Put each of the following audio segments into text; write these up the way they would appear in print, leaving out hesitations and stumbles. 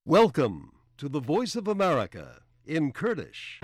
Welcome to the Voice of America in Kurdish.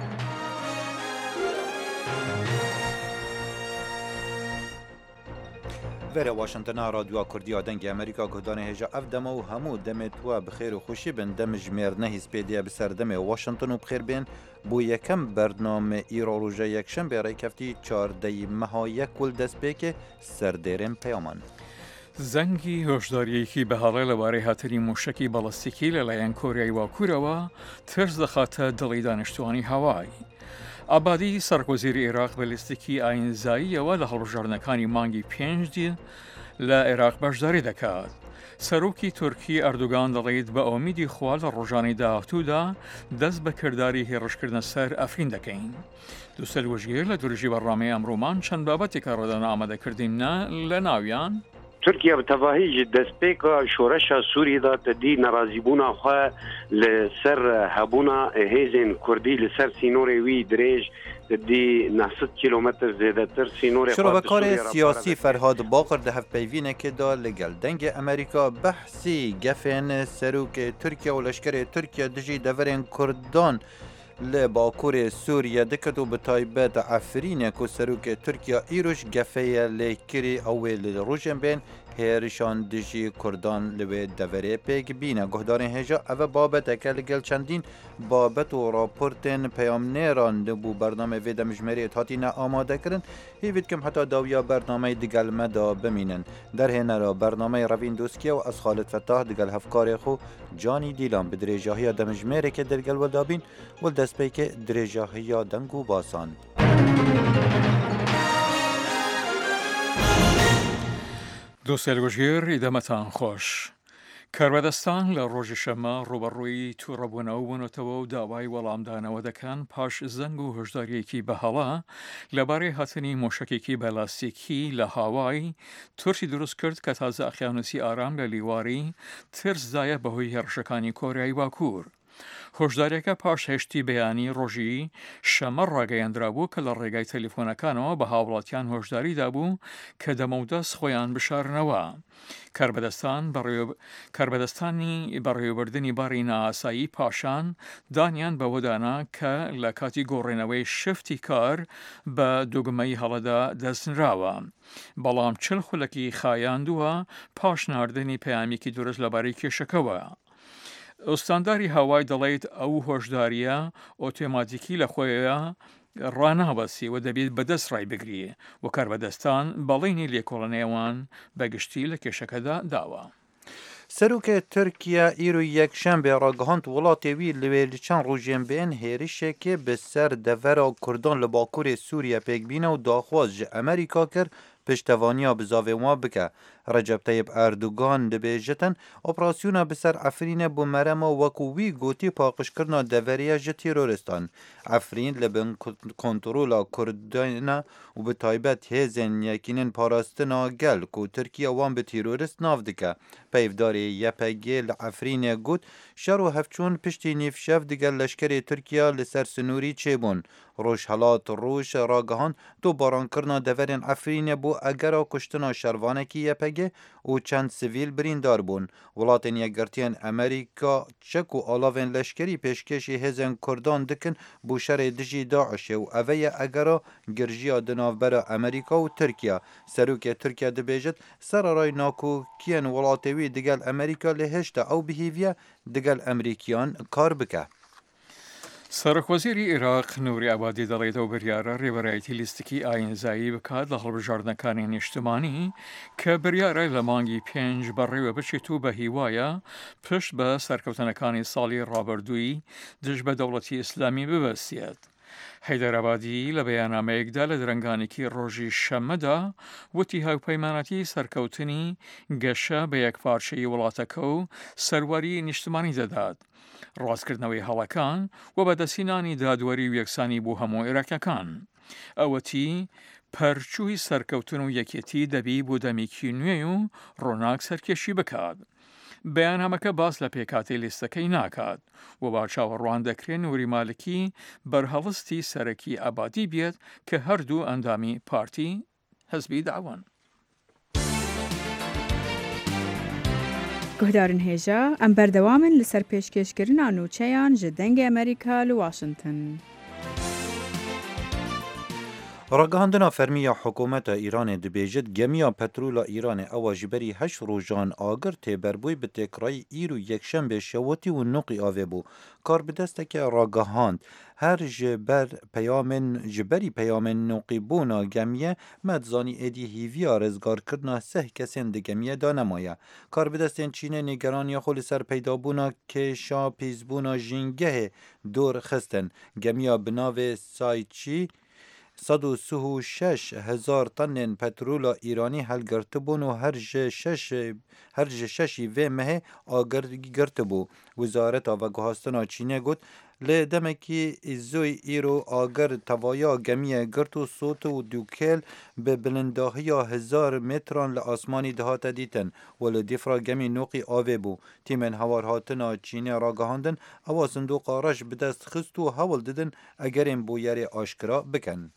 وره واشنطن رادیو کردی دنگ امریکا گهدان هجا افدم و همو دمت و بخیر و خوشی بن دم جمیر نهیز پیدیا بسر دم واشنطن و بخیر بین بو یکم برنامه ایرا روژه یکشن برای کفتی 14 ماه یک ول دست بکه سردرم پیامان زنگی هۆشداریەکی بەهاڵێ لەبارەی هاتنی موشکی بەڵەستیکی لەلایەن کۆریای باکوورەوە ترس دەخاتە دڵی دانیشتوانی هاوای. ئابادی سەرکۆزیری عێراق بەلیستێکی ئاینزاییەوە لە هەڵبژاردنەکانی مانگی 5 لە عێراق بەشداری دەکات. سەرۆکی تورکی ئەردوگان دەڵێت بە ئۆمیدی خوا لە ڕۆژانی داهاتوودا دەست بە کردداری هێڕشکردنە سەر ئەفرین دەکەین. دووسەر وەژگیر لە دوورژی بەڕامەی ئەمڕۆمان چەند بابەتێکە ڕۆدانە ئامادەکردینە لە ناویان ترکیه به تباهی دستپیکا شورش سوری دا تدی نرازیبونا خواه لسر هبونا هیزن کردی لسر سینور وی دریج تدی 900 کیلومتر زیده تر سینور شروبکار سیاسی فرهاد باقر ده هفت پیوینه که دا لگل دنگ امریکا بحثی گفن سروک ترکیه و لشکر ترکیه دجی دورین کردان لباکور سوریه دکتو به تایبت عفرینه که سروک ترکیه ایروش گفه لیکری اول روژن بین هیرشان دجی کردان لوی دوره پیگ بینه گهدار هجا او بابت اکل گل چندین بابت و راپورتن پیام نیران بو برنامه ویده مجمری اتحاتی نه آماده کرن هیوید کم حتی داویا برنامه دگل مدا بمینن در هنه را برنامه روین دوسکیه و از خالد فتاح دگل هفکار خو جانی دیلان به دریجاهی دمجمری که درگل ولدابین ولدست پی که دریجاهی دنگو باسان دووسێ گوژگیر ئیدەمەتان خۆش. کاربەدەستان لە ڕۆژی شەمە ڕوبەڕووی تووڕەبوونەوە بوونەتەوە و داوای وەڵامدانەوە دەکەن پاش زەنگ و هۆشداریەکی بەهەڵە لەبارەی هاتنی مۆشکێکی بەلاستیکی لە هاوای تورکی دروست کرد کە تازە ئەقیانوسی ئارام لە لیواری ترسدایە بەهۆی هێرشەکانی کۆریای باکوور. هۆشداریەکە پاش هێشتی بەیانی ڕۆژی شەمە ڕاگەیاندرا بوو کە لە ڕێگای تەلیفۆنەکانەوە بە هاوڵاتیان هۆشداریدا بوو کە دەمەودەست خۆیان بشارنەوە. کاربەدەستانی بەڕێوەبردننی باری نائاسایی پاشان دانیان بەوەدانا کە لە کاتی گۆڕێنەوەی شفتی کار بە دوگمەی هەڵەدا دەستنراوە. بەڵام چل خولەکی خایاندووە پاش ناردنی پەیامێکی درست لەبارەی کێشەکەوە. ئۆستانداری هاوای دەڵێت ئەو هۆشداریە ئۆتۆماتیکی لە خۆیە ڕانابەسی و دەبێت بەدەست ڕای بگریێ و کاربەدەستان بەڵێنی لێکۆڵەنێوان بەگشتی لە کێشەکەدا داوە. سروک ترکیه ایرو یک شنبه را گهاند وڵاتێوی لەوێ چەند ڕۆژێن بێن هێرشێکێ بەسەر دەڤەرا کوردان لە باکوورێ سووریە پێکبینە و داخواز ji ئەمریکا کرد پشتوانیا بزاوێ وا بکە. رەجەب تەیب ئەردوگان دەبێژەتن ئۆپراسیۆنا بەسەر ئەفرینە بۆ مەرەمە وەکو وی گوتی پاقشکردنا دەڤەریە ji تیرۆرستان. ئەفرین لە بن کۆنتڕۆلا کوردانە و به تایبەت هێزên یەکینên parastina gel ku Tirkiye wan bi tîrorist nav dike. Peyvdarê YPG li Efrînê got şer û hevçûn piştî nîvşev digel leşkerê Tirkiye li ser Sinûrî çêbûn. Rojhelat Roj ragihand du barankirina deverên Efrînê bo egera kuştina şervanekî YPG û çend sivîl birîndar bûn. Welatên yekgirtiyên Amerîka çek û alavên leşkerî pêşkêşî hêzên Kurdan dikin bû şerê dijî Daişê û ev ye egera girjiya di navbera Amerîka û Tirkiye. Serokê Tirkiye dibêjit serarayê nakokiyên welatê wî digel Amerîka lê hêşta ew bihêviye digel Emerîkiyan kar bike. سەرۆکوەزیری عێراق نووری ئابادی دەڵێتەوە بریارە ڕێبەرایەتی لیستێکی ئاینزایی بکات لە هەڵبژاردنەکانی نیشتمانی کە بریارە لە مانگی 5 بەڕێوە بچێت و بە هیوایە پشت بە سەرکەوتنەکانی ساڵی ڕابردووی دژ بە دەوڵەتی ئیسلامی ببەستێت. حەیدەرابادی لە بەیاننامەیەکدا لە درەنگانێکی ڕۆژی شەمەدا وتی هاوپەیمانەتی سەرکەوتنی گەشە بە یەکپارچەی وڵاتەکە و سەرواری نیشتمانی دەدات. ڕاستکردنەوەی هەڵەکان و بەدەستهێنانی دادوەری و یەکسانی بۆ هەموو عێراقیەکان. ئەوەتی پەرچووی سەرکەوتن و یەکێتی دەبی بۆ دەمێکی نوێ و ڕۆناک سەرکێشی بکات. بەیاننامەکە باس لە پێکاتی لیستەکەی ناکات و با چاوەڕوان دەکرێت نووری مالکی بەرهەڵستی سەرەکی ئابادی بێت کە هەردوو ئەندامی پارتی حزبی داوان. گهدارن هیجا ام بردوامن لسر پیشکشکرین نوچهان جدنگ امریکا لواشنطن. راگهاندنا فرمی حکومت ایران دبیجد گمیا پترول ایران اواجبری 8 روزان آگر تبربوی به تکرای ایرو یکشنبه شوتی و نقی آوه بو. کار به دسته که راگهاند هر جبری پیامن نقی بونا گمیه مدزانی ایدی هیویا رزگار کردنا 3 کسین ده گمیه دا نمایه. کار به دستین چینه نگرانی خول سر پیدا بونا که شا پیز بونا جنگه دور خستن. گمیه بناو سایچی 136,000 طن پترول ایرانی هل گرته بون و هر ششی و مه آگر گرته بو. وزارت و گوهستان چینه گوت لی دمکی ازوی ایرو آگر توایا گمیه گرت و صوت و دوکل به بلنداهی 1000 متران لآسمانی دهات دیتن ولی دیفرا گمی نوقی آوه بو. تیمن هوار هاتنا چینه راگهاندن اوا صندوق آرش بدست خست و حول ددن اگرین بو یاری آشکرا بکن.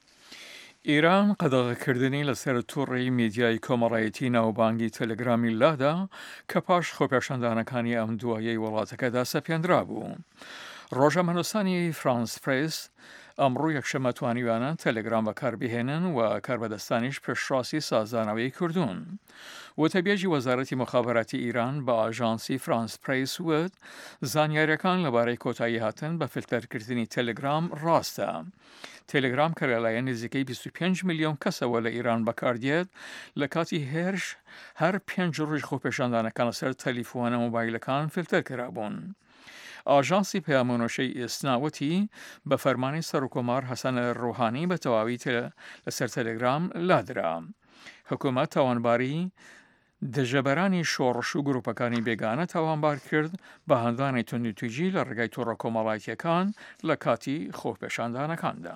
ایران قەدەغەکردنی لەسەر تووڕێی میدیای کۆمەڵایەتی ناوبانگی تەلەگرامی لادا کە پاش خۆپێشاندانەکانی ئەم دوایەی وڵاتەکەدا سەپێنرا بوو. ڕۆژەمەنووسانی فرانس پرێس ئەمڕۆ یەکشەممە توانیوانان تەلەگرام بەکاربهێنن و کاربەدەستانیش پێشڕاستی سازانەوەی کردوون. وتەبێژی وەزارەتی مخابراتی ایران با ئاژانسی فرانس پرێس وت زانیاریەکان لەبارەی کۆتایی هاتن بە فیلتەرکردنی تەلەگرام ڕاستە. تەلەگرام کە لەلایەن نزیکەی 25 میلیۆن کەسەوە لە ئیران بەکاردێت لە کاتی هێرش هەر 5 ڕۆژ خۆپێشاندانەکان لەسەر تەلیفۆنە مۆبایلەکان فیلتەر کرابوون. ئاژانسی پەیامۆنۆشەی ئێسناوەتی بە فەرمانی سەرۆکۆمار حەسەن ڕۆحانی بە تەواوی لەسەر تەلەگرام لادرا. حکوومەت تاوانباری دژەبەرانی شۆڕش و گروپەکانی بێگانە تاوانبار کرد بە هەندانی توندوتیژی لە ڕێگای تووڕە کۆمەڵایەتیەکان لە کاتی خۆپێشاندانەکاندا.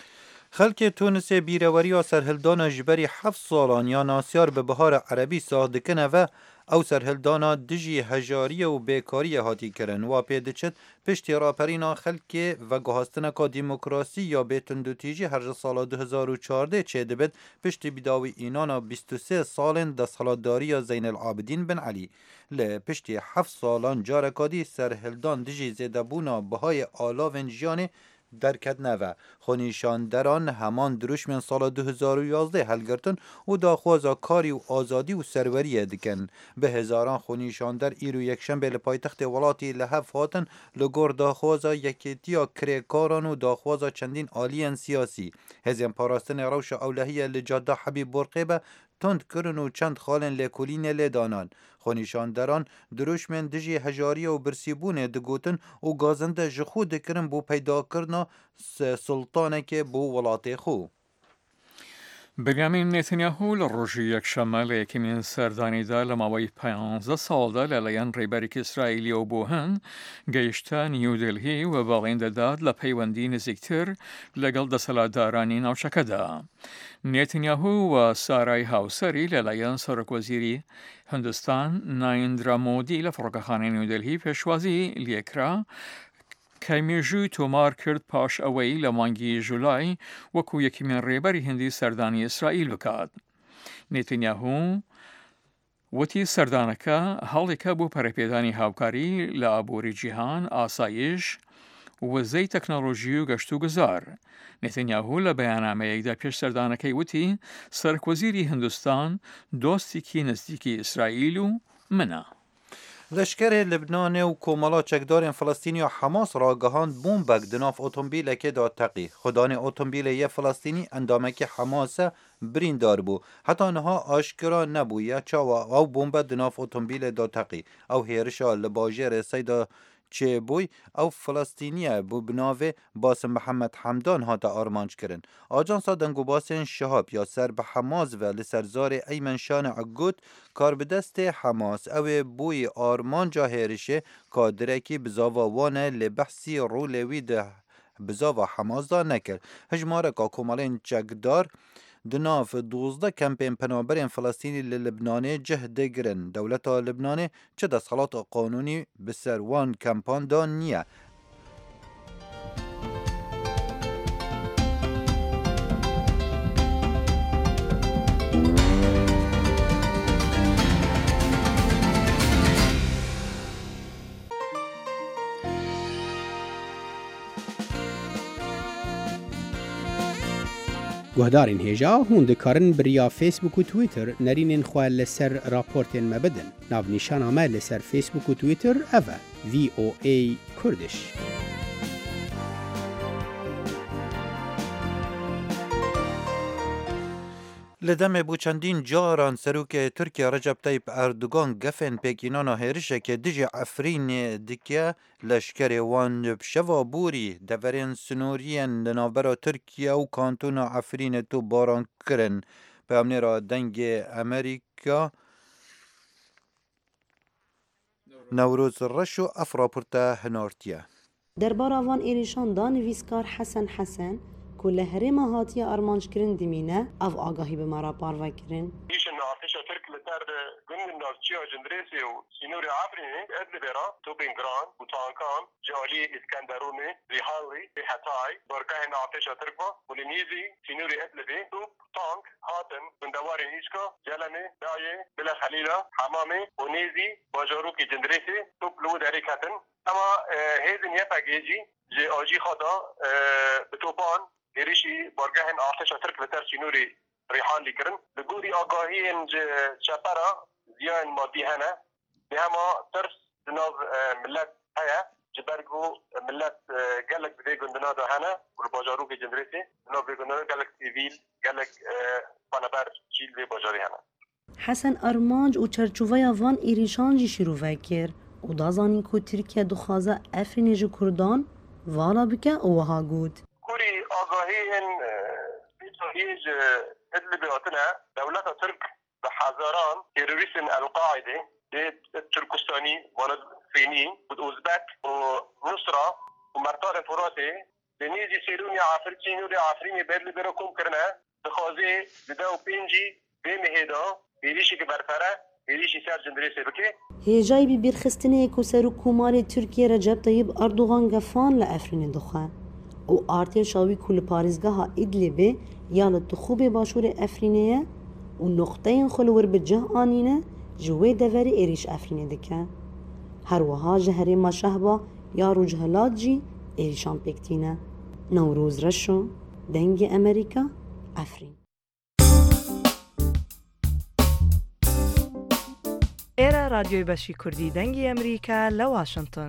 خلک تونس بیروری و سرهلدان جبری 7 سالان یا ناسیار به بهار عربی ساخدکنه و او سرهلدانا دجی هجاری و بیکاری هاتی کرن و پیدچت پشتی راپرینا خلک و گوهستنه که دیموکراسی یا بیتندوتیجی هر سال 2014 چه دبید پشتی بیداوی اینانا 23 سالن دستخلاتداری زین العابدین بن علی. پشتی 7 سالان جارکادی سرهلدان دجی زیدبونا بهای آلاوین جیانه درکت نوه. خونیشاندران همان دروش من سال 2011 هلگرتن و داخوازا کاری و آزادی و سروریه دکن. به هزاران خونیشاندر ایرو یکشنبه لپایتخت ولاتی لحف هاتن لگور داخوازا یکیتیا کریکاران و داخوازا چندین آلین سیاسی. هزین پاراستن روش اولهیه لجاده حبیب برقیبه تند کرن و چند خالن لکولین لدانان. خونیشاندران دروش من دجی هجاری و برسیبونه دگوتن و گازنده جخو دکرن بو پیدا کرنا سلطانه که بو ولاتی خو. بنیامین نتانیاهو لە ڕۆژی یەکشەممە لە یەکەمین سەردانیدا لە ماوەی 15 ساڵدا لەلایەن ڕێبەرێکی ئیسرائیلیەوە بۆ هەن گەیشتە نیودلهی و بەڵێن دەدات لە پەیوەندی نزیکتر لەگەڵ دەسەڵاتدارانی ناوچەکەدا. نێتانیاهو و سارای هاوسەری لەلایەن سەرۆکوەزیری هندستان ناریندرا مۆدی لە فڕۆکەخانەی نیودلهی پێشوازی لێکرا کەمیژووی تۆمار کرد پاش ئەوەی لە مانگی ژولای وەکو یەکیمین ڕێبەری هندی سەردانی ئیسرائیل بکات. نێتانیاهو وتی سەردانەکە هەڵێکە بۆ پەرەپێدانی هاوکاری لە ئابووری جیهان، ئاسایش، وزەی تەکنۆلۆژی و گەشت و گوزار. نێتانیاهو لە بەیاننامەیەکدا پێش سەردانەکەی وتی سەرکوەزیری هندستان دۆستێکی نزدیکی ئیسرائیل و منە. لشکر لبنان و کومالا چکدار فلسطینی و حماس را گهاند بومبک دناف اتومبیل که دا تقی. خدان اتومبیل یه فلسطینی اندامه که حماس بریندار بو. حتی نها آشکرا نبویه چاوا او بومب دناف اتومبیل دا تقی. او هیرشا لباجر سیدا چه بوی او فلسطینیه بو بناوه باسم محمد حمدان هاتا آرمانج کرن. آجانسا دنگو باسن شهاب یا سر به حماس و لسرزار ایمن شان عگود کار به دست حماس او بوی آرمانجا هیرشه کادرکی بزاوا وانه لبحثی رولوی ده بزاوا حماس دا نکر. هجماره که کمالین چکدار دناف 12 کمپین پنابرین فلسطینی للبنانه جهد گرن. دولت لبنانه چه دستخلات قانونی بسر وان کمپان دا نیه. گهدارین هیجا هون دکارن بریا فیسبوک و تویتر نرینین خواه لسر راپورتین مبدن. ناو نیشان آمه لسر فیسبوک و تویتر اوه VOA کردش. لدم بو چندین جاران سروک ترکیه رجب طیب اردوگان گفن پیکینانا هیرشه که دیجی افرین دکیه لشکر وان بشوا بوری دورین سنورین لنابرا ترکیه و کانتون افرین تو باران کرن به امنی را دنگ امریکا نوروز رشو افراپورتا هنارتیه. دربار آوان ایریشان دان ویسکار حسن كل هرما هاتيا أرمانش كرن دمينة أف آگاهی به مرا پاروا کرن. ایش نعتش ترک لتر گند نازچیا جندریسی و سینوری عبرینی ادلبرا توبین گران و تانکان جالی اسکندرونی ریحاوی حتای برکه نعتش ترک با ولینیزی سینوری ادلبی توب تانک هاتن بندواری ایشکا جلمه دایه بلا خلیلا حمامه و نیزی باجاروکی جندریسی توب لو دریکتن اما هیزن یفاگیجی جی آجی خدا بتوبان ایریشی برگهن آتش ترک لتر سینوری ریحان لیکرن لگوری آگاهی انج چپرا زیان مادی هنه به هما ترس دناو ملت هیا جبرگو ملت گلک بده گندنا دا هنه و باجارو که جنریسی دناو بده گندنا گلک سیویل گلک پانبر چیل به باجاری هنه حسن ارمانج و چرچووی وان ایریشان جی شروع وکر و دازانی که ترکیه دخوازه افرینج کردان والا بکه اوها گود كوري آگاهين بيتوهيج ادلي بيوتنا دولة ترك بحزاران تيروريسن القاعدة التركستاني والفيني والأوزبك ونصرة ومرتار فراتي بنيجي سيروني عفرتين وري عفريني بيرلي بيركم كرنا بخازي بداو بينجي بمهدا بيريشي كبرفرة بيريشي سر جندريسي بكي هيجاي ببيرخستنه كسر كوماري تركيا رجب طيب أردوغان غفان لأفرين دخان و ارتشاوی کل پاریزگاه ادلب یا لتخوب باشور افرینه و نقطه خلور بجه آنینه جوی دوری ایریش افرینه دکه هر وها جهری ما شهبا یا رجهلات جی ایریشان پکتینه نوروز رشو دنگ امریکا افرین ایره رادیوی بشی کردی دنگ امریکا لواشنطن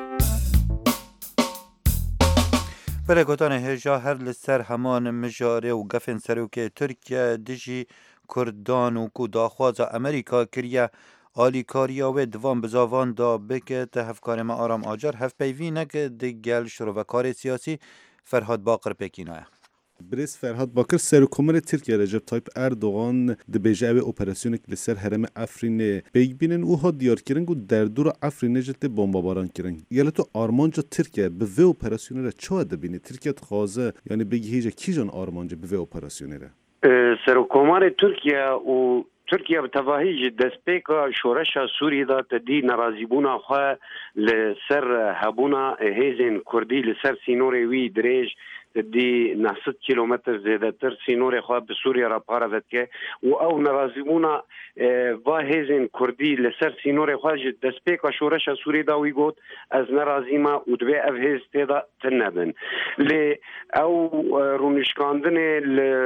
بله گوتان هجا هر لسر همان مجاره و گفن سروک ترکیه دیجی کردان و کو داخواز امریکا کریه آلی کاریا و دوام بزاوان دا بکت هفکار ما آرام آجر هف پیوی نکه دیگل شروع و کار سیاسی فرهاد باقر پکینه برس فرهاد باقر سرکومر ترکیه رجب طیب اردوغان دبیجه او اپراسیونک لسر حرم افرین بیگبینن اوها دیار کرن گو در دور افرین جت بمباران کرن یلا تو آرمانجا ترکیه به و اپراسیون را چه دبینه ترکیه خوازه یعنی بگی هیچ کیجان آرمانجا به و اپراسیون را سرکومر ترکیه و ترکیه به تواهی دسپیکا شورش سوری دا تدی نرازیبونا خواه لسر هبونا هیزن کردی لسر سینوری وی دریج دي 900 كيلومتر زيادة ترسي نوري خواب بسوريا رابارة ذاتك او نرازمونا واهزين كردي لسر سينوري خواج دسبيكا شورشا سوري داوي قوت از نرازيما ودبي افهز تيدا تنبن لي او رونشكاندن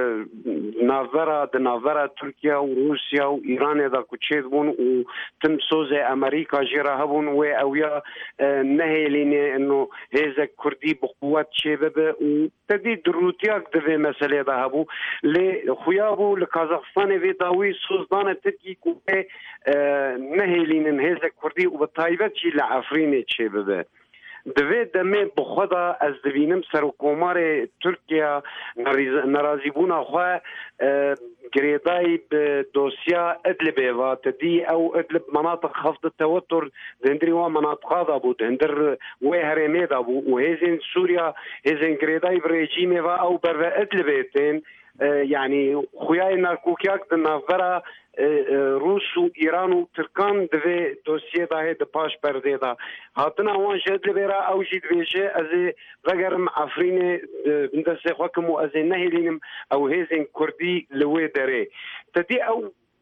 نافرا تركيا وروسيا وايران دا كوتشيد بون وتم سوزي امريكا جيرا هبون و اويا نهي ليني انه هذا كردي بقوات شباب تدي دروتياك دفي مسألة ده هبو لخيابو لكازاخستان في داوي سوزدان تركي كوبي نهيلين هذا كردي وبالطايبات شي لعفرين شباب دوی دمه بخدا از دوینم سرکومار ترکیه نرازیبونا خواه گریدای به دوسیا ادلب و تدی او ادلب مناطق خفض التوتر دندری و مناطق دا بود هندر و هرمه دا بود و هزین سوریا هزین گریدای بريجيمي و او بر ادلبتين يعني خوياي ناركوكياك دنافرا روس و ایران و ترکان دوی دوسیه ده ده پاش پرده ده هاتنا وان جد لبرا او جید ویشه از وگرم عفرین بندسه خوکم و از نهلینم او هیزن کردی لوی داره تدی او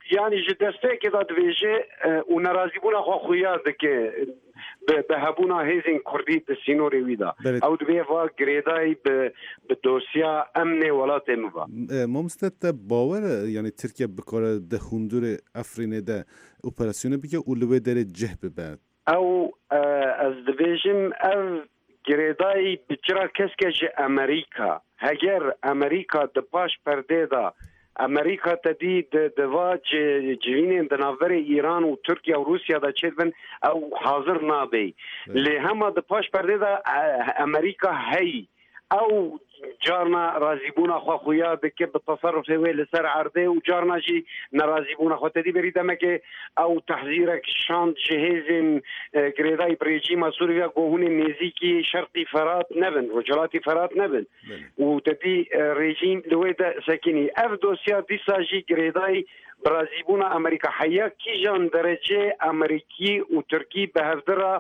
يعني ji destpêkê da dibêje û nerazîbûna xwe xuya dike bi hebûna hêzên Kurdî di sînorê wî da. Ew dibê va girêdayî bi dosya emnê welatê min va. مامۆستا te bawer e yanî Tirkiye bikare di hundirê Efrînê de operasyona bike û li wê derê cih bibe. Ew ez dibêjim ev girêdayî bi çira keske ji Amerîka. Heger Amerîka di paş perdê da Amerika te dî di va civînên di navberê İran û Tirkiye û Rusya da çêdibin ew hazir nabe. Lê hema di paş perdê da Amerika heyî. Ew carna razîbûna xwe xuya dike bi tasarrufê wê li ser erdê û carna jî nerazîbûna xwe te dî berî demekê ew tehzîrek şand ji hêzên girêdayî rejîma Sûriya ku hûn ê nêzîkî Şerqî Ferat nebin, Rocalatî Ferat nebin û te dî rejîm li wê de sekinî. Ev dosya dîsa jî girêdayî razîbûna Amerîka heya kîjan derecê Amerîkî û Tirkî bi hevdira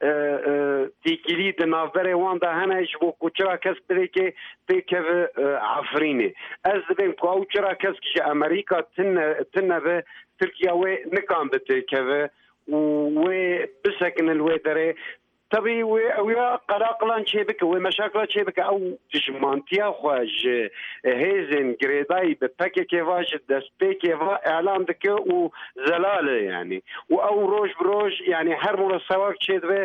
têkilî di navberê wan de hene ji bo ku çira kes birêkê pêkeve Efrînê. Ez dibêm ku ew çira keskî ji Amerîka tin nebe Tirkiye wê nikan bi têkeve û wê bisekin li wê derê. Tabii ew ya qeraqilan çêbike wê meşakila çêbike ew dijmantiya xwe ji hêzên girêdayî bi pekekê va ji destpêkê va elan dike û zelale yani û ew roj bi roj yani her mora sewak çêdibe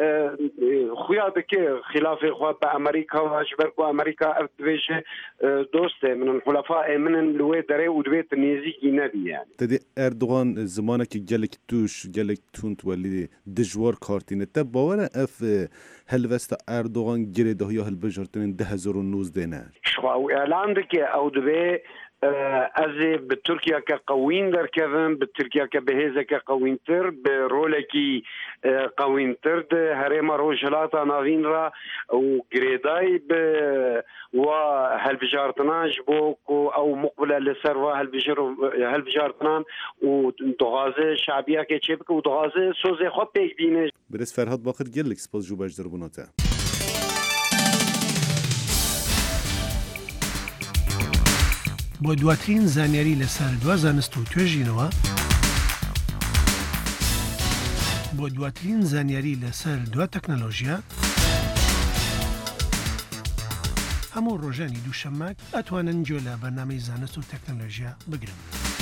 xuya dike xilafê xwe bi Amerîka va ji ber ku Amerîka ev dibêje dostê min xulefayê min li wê derê û divê tu nêzîkî nebî yani. Tedê Erdogan zimanekî gelek tûş gelek tund welî dijwar kartîne te bawer e ev helvesta Erdogan girêdahiya hilbijartinên 2019 ne? Xwe ew elan dike ew divê ez ê bi Tirkiyeke qewîn derkevim, bi Tirkiyeke bi hêzeke qewîntir, bi rolekî qewîntir di herêma Rojhilata navîn ra û girêdayî bi wa helbijartinan ji bo ku ew muqbile li ser va helbijartinan û dixwaze şebiyekê çêbike û dixwaze sozê xwe pêk bîne. Birêz Ferhat Bakir gelek spas ji beşdirbûna te. بۆ دواترین زانیاری لەسەر دوا زانست و توێژینەوە بۆ دواترین زانیاری لەسەر دوا تەکنەلۆژیا هەموو ڕۆژانی دووشەممە ئەتوانن گوێ لە بەرنامەی زانست و تەکنەلۆژیا بگرن.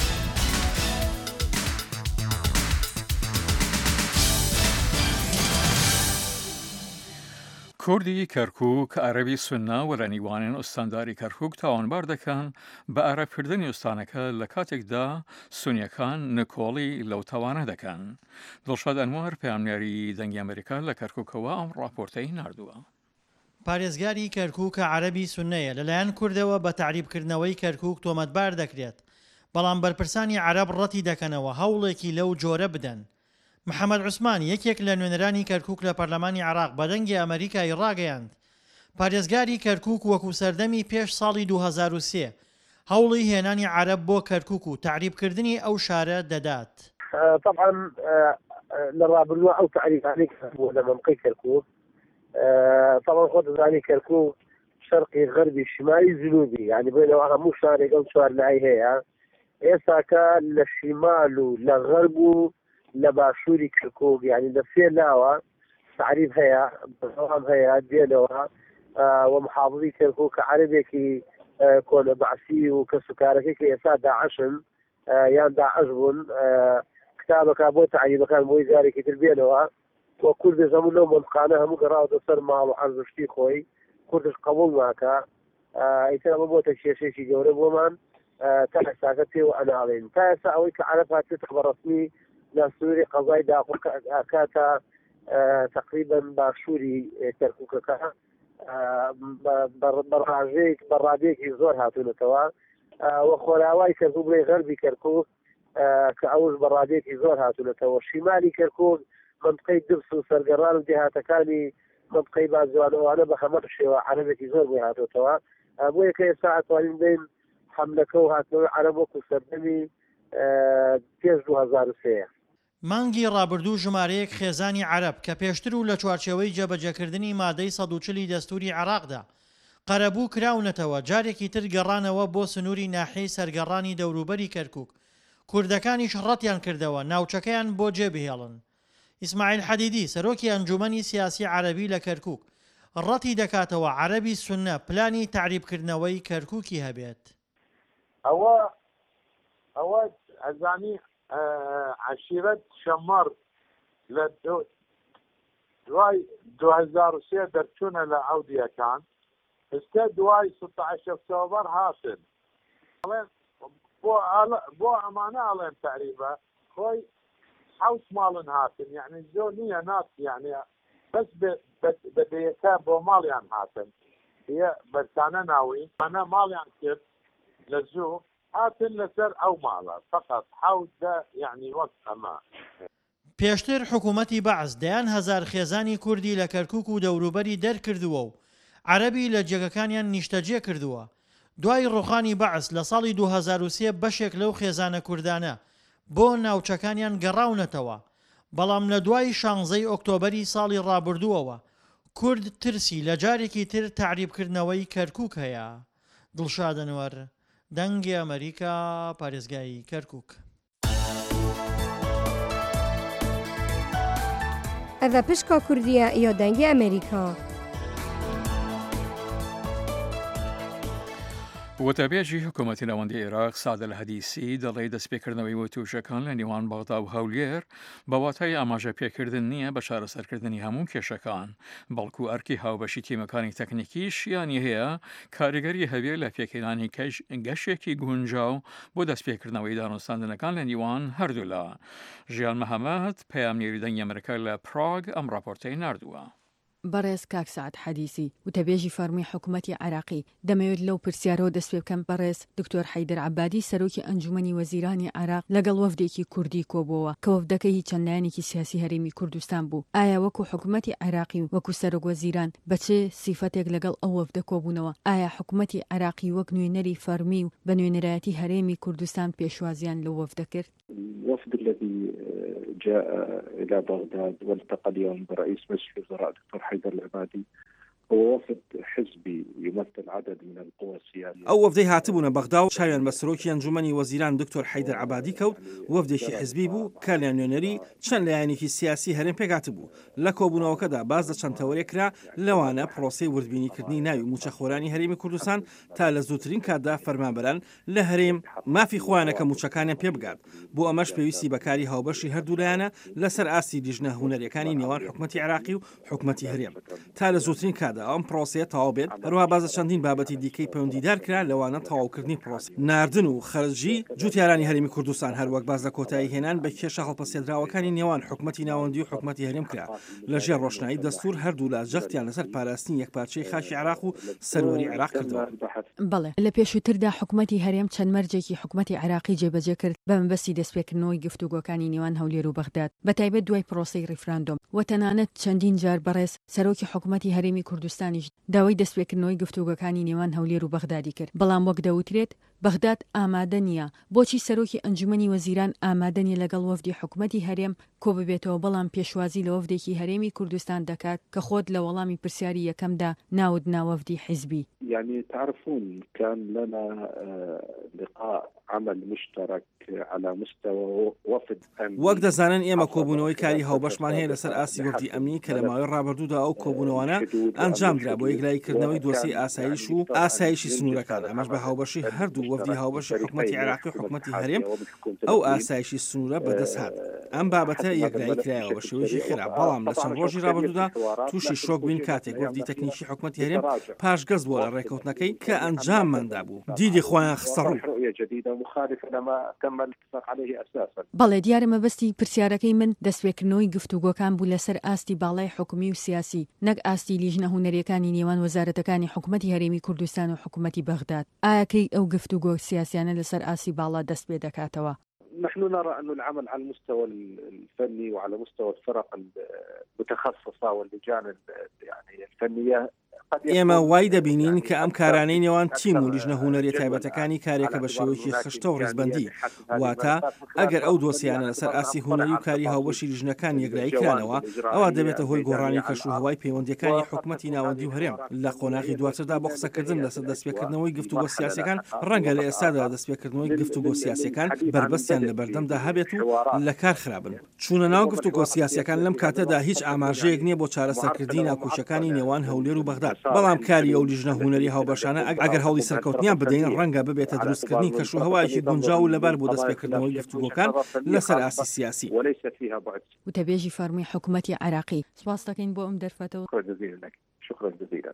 کوردی کەرکووک عەرەبی سوننا و لە نیوانین ئوستانداری کەرکووک تاوانبار دەکەن بە عەرەبکردنی ئوستانەکە لە کاتێکدا سونیەکان نکۆڵی لەو تاوانە دەکەن. دڵشاد ئەنوار پەیامنیاری دەنگی ئەمریکا لە کەرکووکەوە ئەم ڕاپۆرتەی ناردووە. پارێزگاری کەرکووکە عەرەبی سوننەیە لەلایەن کوردەوە بە تعریبکردنەوەی کەرکووک تۆمەتبار دەکرێت، بەڵام بەرپرسانی عەرەب ڕەتی دەکەنەوە هەوڵێکی لەو جۆرە بدەن. محەممەد عوسمان یەکێک لە نوێنەرانی کەرکووک لە پەرلەمانی عێراق بە دەنگی ئەمریکای ڕاگەیاند پارێزگاری کەرکووک وەکو سەردەمی پێش ساڵی 2003 هەوڵی هێنانی عەرەب بۆ کەرکووک و تعریبکردنی ئەو شارە دەدات. طبعا لە ڕابردووە ئەو تعریفانەی بوو لە مەمقەی کەرکووک طبعا خۆ دەزانی کەرکووک شەرقی غەربی شیمالی جنوبی یعنی بینەوە هەموو شارێک ئەو چوار لای هەیە ئێستاکە لە شیمال و لە غەرب و لە باشووری کەرکووک یعنی لە سێ لاوە تعریف هەیە بەڵام هەیە دێنەوە و محافظی کەرکووک کە عەرەبێکی کۆنە بەعسی و کەسوکارەکەی کە ئێستا داعشن یان داعش بوون کتابەکە بۆ تعریبەکان بۆی جارێکی تر بێنەوە وە کوردش هەموو لەو مەمقانە هەموو گەڕاوەتە سەر ماڵ و عەرزشتی خۆی کوردش قبوڵ ناکە ئیتر ئەمە بۆتە کێشەیەکی گەورە بۆمان تا ئێستاکە پێوە ئەناڵێن تا ئێستا ئەوەی کە عەرەب هاتێتە بەڕەسمی لە سووری قەزای داخۆ ئاکاتە تقریبا باشووری کەرکووکەکە بەڕادەیەکی زۆر هاتوونەتەوە وە خۆراوای کەرکووک بڵێ غەربی کەرکووک کە ئەوش بەڕادەیەکی زۆر هاتوونەتەوە شیمالی کەرکووک منطقەی دبس و سەرگەڕان و دێهاتەکانی منطقەی بازوانەوانە بە هەمە شێوە عەرەبێکی زۆر بۆی هاتووەتەوە بۆ یەکە ئێستا ئەتوانین بین حەملەکە و هاتنەوەی عەرەب وەکو سەردەمی پێش 2003 مانگی ڕابردوو ژمارەیەک خێزانی عەرەب کە پێشتر و لە چوارچێوەی جێبەجێکردنی مادەی 140 دەستوری عێراقدا قەرەبوو کراونەتەوە جارێکی تر گەڕانەوە بۆ سنووری ناحیەی سەرگەڕانی دەوروبەری کەرکووک کوردەکانیش ڕەتیان کردەوە ناوچەکەیان بۆ جێبهێڵن. ئیسماعیل حەدیدی سەرۆکی ئەنجومەنی سیاسی عەرەبی لە کەرکووک ڕەتی دەکاتەوە عەرەبی سوننە پلانی تعریبکردنەوەی کەرکووکی هەبێت. ئەوە ئەزانی عەشیرەت شەمەڕ لە دوای 2003 دەرچوونە لە عەودیەکان ئێستا دوای 16 ئۆکتۆبەر هاتن بۆ ئەمانە ئەڵێن تعریبە خۆی حوت ماڵن هاتن یعنی زۆر نییە نات یعنی بەس بەدەیەکە بۆ ماڵیان هاتن بەرتانە ناوی ئەنە ماڵیان کرد لە زوو هاتن لەسەر ئەو ماڵە فقط حوتە یعنی وەک ئەمە. پێشتر حکوومەتی بەعز دەیان هەزار خێزانی کوردی لە کەرکووک و دەوروبەری دەرکردووە و عەرەبی لە جێگەکانیان نیشتەجێ کردووە. دوای ڕوخانی بەعز لە ساڵی 2003 بەشێک لەو خێزانە کوردانە بۆ ناوچەکانیان گەڕاونەتەوە، بەڵام لە دوای 16 ئۆکتۆبەری ساڵی ڕابردووەوە کورد ترسی لە جارێکی تر تعریبکردنەوەی کەرکووک هەیە. دڵشاد ئەنوەر، دەنگی ئەمریکا، پارێزگای کەرکووک. ئەڤە پشکا کوردیە یا دەنگی ئەمریکا. وتەبێژی حکوومەتی ناوەندی عێراق سادە الحەدیسی دەڵێ دەستپێکردنەوەی وتوشەکان لە نێوان بەغدا و هەولێر بەواتای ئاماژە پێکردن نییە بە چارەسەرکردنی هەموو کێشەکان، بەڵکو ئەرکی هاوبەشی تیمەکانی تەکنیکیش یانی هەیە کاریگەری هەبێ لە پێکهێنانی گەشێکی گونجاو بۆ دەستپێکردنەوەی دانوستاندنەکان لە نێوان هەردوولا. ژیان مەحەمەد پەیامنێری دەنگی ئەمریکا لە پراگ ئەم راپۆرتەی ناردووە. بەڕێز کاک سعد حەدیسی وتەبێژی فەرمی حکوومەتی عێراقی دەمەوێت لەو پرسیارەوە دەست پێ بکەم. بەڕێز دکتۆر حەیدەر عەبادی سەرۆکی ئەنجومەنی وەزیرانی عێراق لەگەڵ وەفدێکی کوردی کۆبووەوە کە وەفدەکە هیچ چەند لایەنێکی سیاسی هەرێمی کوردستان بوو. ئایا وەکو حکوومەتی عێراقی وەکو سەرۆک وەزیران بەچێ سیفەتێک لەگەڵ ئەو وەفدە کۆبوونەوە؟ ئایا حکوومەتی عێراقی وەک نوێنەری فەرمی و بە نوێنەرایەتی هەرێمی کوردستان پێشوازیان لەو وەفدە کرد؟ الوفد الذي جاء إلى بغداد والتقى اليوم برئيس مجلس الوزراء دكتور حيدر العبادي هو وفد حزبي يمثل عدد من القوى السياسية. ئەو وەفدەی هاتبوونە بەغدا و چاویان بە سەرۆکی ئەنجومەنی وەزیران دکتۆر حەیدەر عەبادی کەوت. وەفدێکی حزبی بوو کە لە نوێنەری چەند لایەنێکی سیاسی هەرێم پێکات بوو. لە کۆبوونەوەکەدا باز لە چەند تەوەریەکرا لەوانە پرۆسەی وردبینیکردنی ناوی موچەخۆرانی هەرێمی کوردستان تا لە زووترین کاتدا فەرمانبەران لە هەرێم مافی خۆیانەکە موچەکانیان پێ بگات. بۆ ئەمەش پێویستی بەکاری هاوبەشی هەردوو لایەنە لەسەر ئاستی دیژنە هونەریەکانی نێوان حکوومەتی عێراقی و حکوومەتی هەرێم تا لە زووترین کاتدا ئەم پرۆسەیە تەواو بێت. هەروەها بازە چەندین بابەتی دیکەی پەیوەندیدار کرا لەوانە تەواوکردنی پرۆسە ناردن و خەرجی جوتیارانی هەرێمی کوردستان هەروەک باز لە کۆتایی هێنان بە کێشە هەڵپەسێدراوەکانی نێوان حکوومەتی ناوەندی و حکوومەتی هەرێم کرا. لەژێر ڕۆشنایی دەستور هەردوو لا جەختیان لەسەر پاراستنی یەکپارچەی خاکی عێراق و سەروەری عێراق کردەوە. بەڵێ لە پێشووتردا حکوومەتی هەرێم چەند مەرجێکی حکوومەتی عێراقی جێبەجێ کرد بە مەبەستی دەستپێکردنەوەی گفتوگۆکانی نێوان هەولێر و بەغداد بەتایبەت دوای پرۆسەی ڕیفراندۆم و تەنانەت چەندین جار بەڕێز سەرۆکی حکوومەتی هەرێمی کوردستانیش داوای دەستپێکردنەوەی گفتوگۆکانی نێوان هەولێر و بەغدادی کرد. بەڵام وەک دەوترێت بەغداد ئامادە نییە. بۆچی سەرۆکی ئەنجومەنی وەزیران ئامادە نیە لەگەڵ وەفدی حکوومەتی هەرێم کۆ ببێتەوە بەڵام پێشوازی لە وەفدێکی هەرێمی کوردستان دەکات کە خۆت لە وەڵامی پرسیاری یەکەمدا ناود ناوەفدی حیزبی؟ يعني تعرفون كان لنا لقاء عمل مشترك على مستوى وفد وەک دەزانن ئێمە کۆبوونەوەی کاری هاوبەشمان هەیە لەسەر ئاسی وەفدی ئەمنی کە لە ماوەی ڕابردوودا ئەو کۆبوونەوەانە ئەنجامدرا بۆ یەکلایکردنەوەی دۆسی ئاسایش و ئاسایشی سنوورەکان ئەمەش بە هاوبەشی هەردوو وەفدی هاوبەشی حکوومەتی عێراقی و حکوومەتی هەرێم ئەو ئاسایشی سنوورە بەدەست هات. ئەم بابەتە یەکلایی کرایەوە بە شێوەیەکی خراپ بەڵام لە چەند ڕۆژی ڕابردوودا تووشی شۆک بووین کاتێک وەفدی تەکنیکی حکوومەتی هەرێم پاشگەز بووە لە ڕێکەوتنەکەی کە ئەنجامماندا بوو. دیدی خۆیان خستە ڕوو. بەڵێ دیارە مەبەستی پرسیارەکەی من دەستپێکردنەوەی گفتوگۆکان بوو لەسەر ئاستی باڵای حکومی و سیاسی نەک ئاستی لیژنە هونەریەکانی نێوان وەزارەتەکانی حکوومەتی هەرێمی کوردستان و حکوومەتی بەغداد. ئایاکەی ئەو گفتوگۆ سیاسیانە لەسر ئاسی باڵا دەست پێ دەکاتەوە؟ نحن نرى أن العمل على المستوى الفني وعلى مستوى الفرق المتخصصة واللجان يعني الفنية ئێمە وای دەبینین کە ئەم کارانەی نێوان تیم و لیژنە هوەری تایبەتەکانی کارێکە بە شێوەیەکی خشتە و ڕێزبەندی واتە ئەگەر ئەو دۆسیانە لەسەر ئاسی هوەری و کاری هاوبەشی لیژنەکان یەکرایی کرانەوە ئەوە دەبێتە هۆی گۆڕانی کەشوهەوای پەیوەندیەکانی حکومەتی ناوەندی و هەرێم لە قۆناغی دواتردا بۆ قسەکردن لەسەر دەستپێکردنەوەی گفتوگۆ سیاسەکان ڕەنگە لە ئێستادا دەستپێکردنەوەی گفتوگۆ سیاسەکان بربەستیان لە بەردەمدا هەبێت و لە کار خراپن چوونە ناو گفتوگۆ سیاسەکان لەم کاتەدا هیچ ئاماژەیەک نییە بۆ چارەسەرکردنی ناکۆشەکانی نێوان هەولێر و بەغداد بەڵام کاری ئەو لیژنە هوەری هاوبەشانە ئەگەر هەوڵی سەرکەوتنیان بدەین ڕەنگە ببێتە دروستکردنی کەشوهەوایەکی گونجاو و لەبەر بۆ دەستپێکردنەوەی گفتوگۆکان لەسەر ئاسی سیاسی وتەبێژی فەرمووی حکوومەتی عێراقی سواس دەکەین بۆ ئەم دەرفەتەوە. شكرا جزيلا.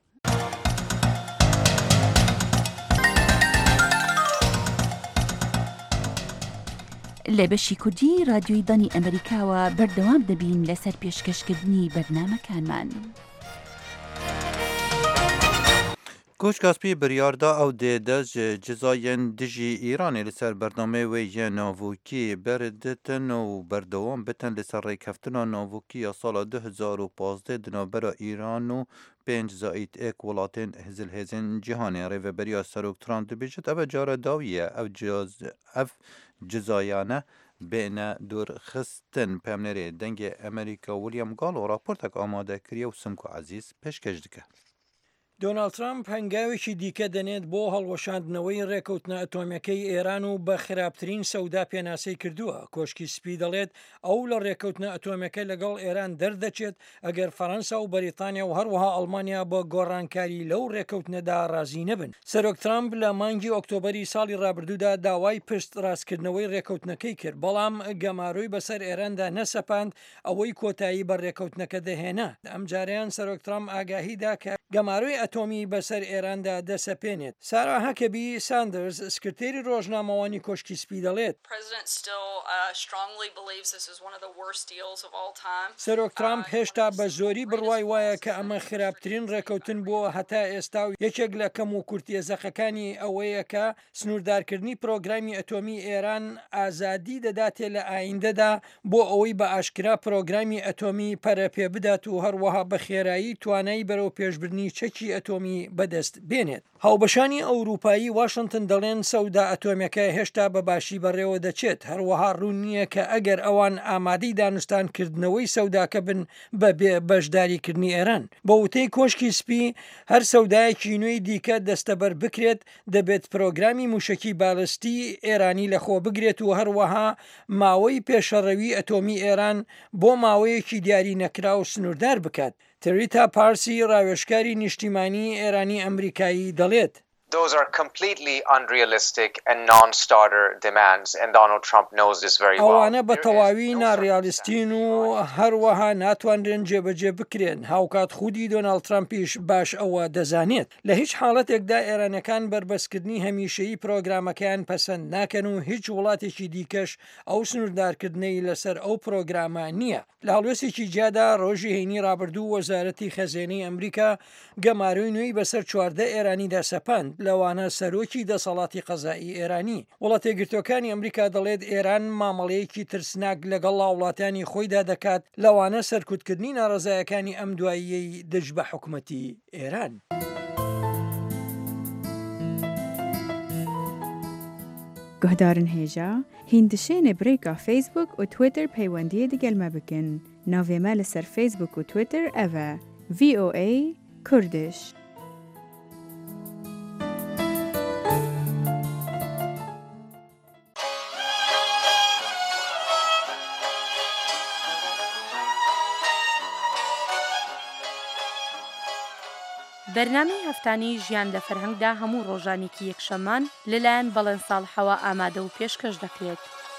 لە بەشی کوردی رادیۆی دانی ئەمریکاوە بەردەوام دەبین لەسەر پێشکەشکردنی بەرنامەکانمان. کۆچکاسپی بریاردا ئەو دێدە جزایەن دژی ئیرانی لەسەر بەردەمەوەی یە ناڤۆکی بەردتن و بەردەوام بتن لەسەر ڕێکەفتنە ناڤۆکی یا ساڵە 2015 دنابەرە ئیران و 5+1 وڵاتên hêzên cîhanê rêveberiya Serokturan dibêjit ev cara dawiye ev cizayane bêne dûrxistin pemnerê dengê Amerîka William Gallo raportek amade kiriye û Simko Ezîz pêşkêş dike. دۆناڵد ترامپ هەنگاوێکی دیکە دەنێت بۆ هەڵوەشاندنەوەی ڕێکەوتنە ئەتۆمیەکەی ئێران و بە خراپترین سەودا پێناسەی کردووە. کۆشکی سپی دەڵێت ئەو لە ڕێکەوتنە ئەتۆمیەکە لەگەڵ ئێران دەردەچێت ئەگەر فەڕەنسا و بەریتانیا و هەروەها ئەڵمانیا بۆ گۆڕانکاری لەو ڕێکەوتنەدا ڕازی نەبن. سەرۆک ترامپ لە مانگی ئۆکتۆبەری ساڵی ڕابردوودا داوای پشت ڕاستکردنەوەی ڕێکەوتنەکەی کرد بەڵام گەماروی بەسەر ئێراندا نەسەپاند ئەوەی کۆتایی بە ڕێکەوتنەکە دەهێنا. ئەم جاریان سەرۆک ترامپ ئاگاهیدا کە گەماروی ئەتۆمی بەسەر ئێراندا دەسەپێنێت. سارا هەکەبی ساندرز سکرتێری ڕۆژنامەوانی کۆشکی سپی دەڵێت سەرۆک ترامپ هێشتا بە زۆری بڕوای وایە کە ئەمە خراپترین ڕێکەوتن بووە هەتا ئێستا و یەکێک لە کەم و کورتێزەخەکانی ئەوەیە کە سنووردارکردنی پرۆگرامی ئەتۆمی ئێران ئازادی دەداتێ لە ئایندەدا بۆ ئەوەی بە ئاشکرا پرۆگرامی ئەتۆمی پەرەپێ بدات و هەروەها بە خێرایی توانایی بەرەو پێشبردنی چەکی ئەتۆمی بەدەست بێنێت. هاوبەشانی ئەوروپایی واشنگتن دەڵێن سەودا ئەتۆمیەکە هێشتا بە باشی بەڕێوە دەچێت هەروەها ڕوون نییە کە ئەگەر ئەوان ئامادەی دانوستانکردنەوەی سەوداکە بن بە بەشداریکردنی ئێران. بە وتەی کۆشکی سپی هەر سەودایەکی نوێی دیکە دەستەبەر بکرێت دەبێت پرۆگرامی موشکی بالستی ئێرانی لەخۆ بگرێت و هەروەها ماوەی پێشەڕەوی ئەتۆمی ئێران بۆ ماوەیەکی دیاری نەکرا و سنووردار بکات. تریتا پارسی ڕاوێژکاری نیشتیمانی ئێرانی ئەمریکایی دەڵێت Those are completely unrealistic and non-starter demands and Donald Trump knows this very well. ئەوانە بە تەواوی ناڕیالیستین و هەروەها ناتوانرێن جێبەجێ بکرێن. هاوکات خودی دۆناڵد ترامپیش باش ئەوە دەزانێت. لە هیچ حاڵەتێکدا ئێرانەکان بربەستکردنی هەمیشەیی پرۆگرامەکەیان پەسەند ناکەن و هیچ وڵاتێکی دیکەش ئەو سنووردارکردنەی لەسەر ئەو پرۆگرامە نییە. لە هەڵوێستێکی جیادا ڕۆژی هەینی ڕابردوو وەزارەتی خەزێنەی ئەمریکا گەماروی نوێی بەسەر 14 ئێرانیدا سەپاند لەوانە سەرۆکی دەسەڵاتی قەزایی ئێرانی. وڵاتە یەکگرتووەکانی ئەمریکا دەڵێت ئێران مامەڵەیەکی ترسناک لەگەڵ وڵاتانی خۆیدا دەکات لەوانە سەرکوتکردنی ناڕزایەکانی ئەم دواییەی دژ بە حکوومەتی ئێران. گهدارن هێژە هیندشێنێ برێکا فیسبوک و تویتر پەیوەندیە دەگەلمە بکەن. ناوێمە لەسەر فیسبوک و تویتر ئەڤە VOA کوردش. بەرنامەی هەفتانی ژیان لە فەرهەنگدا هەموو ڕۆژانێکی یەکشەمان لەلایەن بەڵێن ساڵحەوە ئامادە و پێشکەش دەکرێت.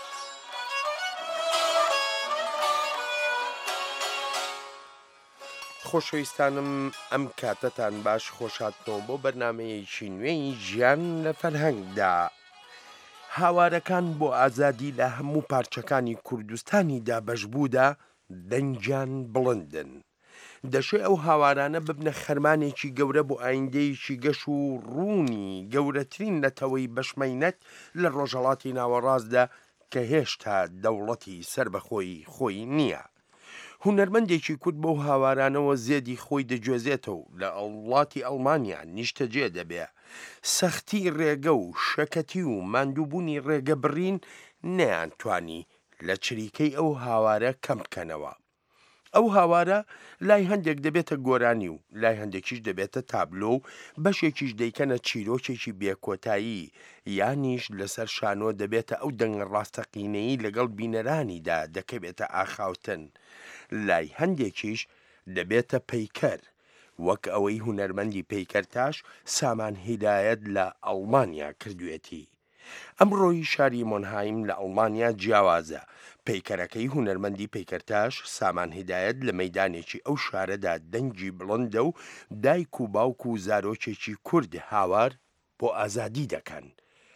خۆشەویستانم ئەم کاتەتان باش خۆشاتنەوە بۆ بەرنمەیەکی نوێی ژیان لە فەرهەنگدا. هاوارەکان بۆ ئازادی لە هەموو پارچەکانی کوردستانیدا بەشبوودا دەنجیان بڵندن. دەشێ ئەو هاوارانە ببنە خەرمانێکی گەورە بۆ ئایندەیەکی گەش و ڕوونی گەورەترین نەتەوەی بەشمەینەت لە ڕۆژهەڵاتی ناوەڕاستدا کە هێشتا دەوڵەتی سربەخۆی خۆی نییە. هونەرمەندێکی کورد بەو هاوارانەوە زێدی خۆی دەگوێزێتەوە لە وڵاتی ئەڵمانیا نیشتەجێ دەبێ سەختی ڕێگە و شەکەتی و ماندووبوونی ڕێگە بڕین نەیانتوانی لە چریکەی ئەو هاوارە کەم بکەنەوە. ئەو هاوارە لای هەندێک دەبێتە گۆرانی و لای هەندێکیش دەبێتە تابلۆ و بەشێکیش دەیکەنە چیرۆکێکی بێکۆتایی یانیش لەسەر شانۆ دەبێتە ئەو دەنگە ڕاستەقینەی لەگەڵ بینەرانیدا دەکەوێتە ئاخاوتن لای هەندێکیش دەبێتە پەیکەر وەک ئەوەی هونەرمەندی پەیکەرتاش سامان هیدایەت لە ئەڵمانیا کردوێتی. ئەمڕۆی شاری مۆنهایم لە ئەڵمانیا جیاوازە پەیکەرەکەی هونەرمەندی پەیکەرتاش سامان هیدایەت لە مەیدانێکی ئەو شارەدا دەنگی بڵندە و دایک و باوک و زارۆکێکی کورد هاوار بۆ ئازادی دەکەن.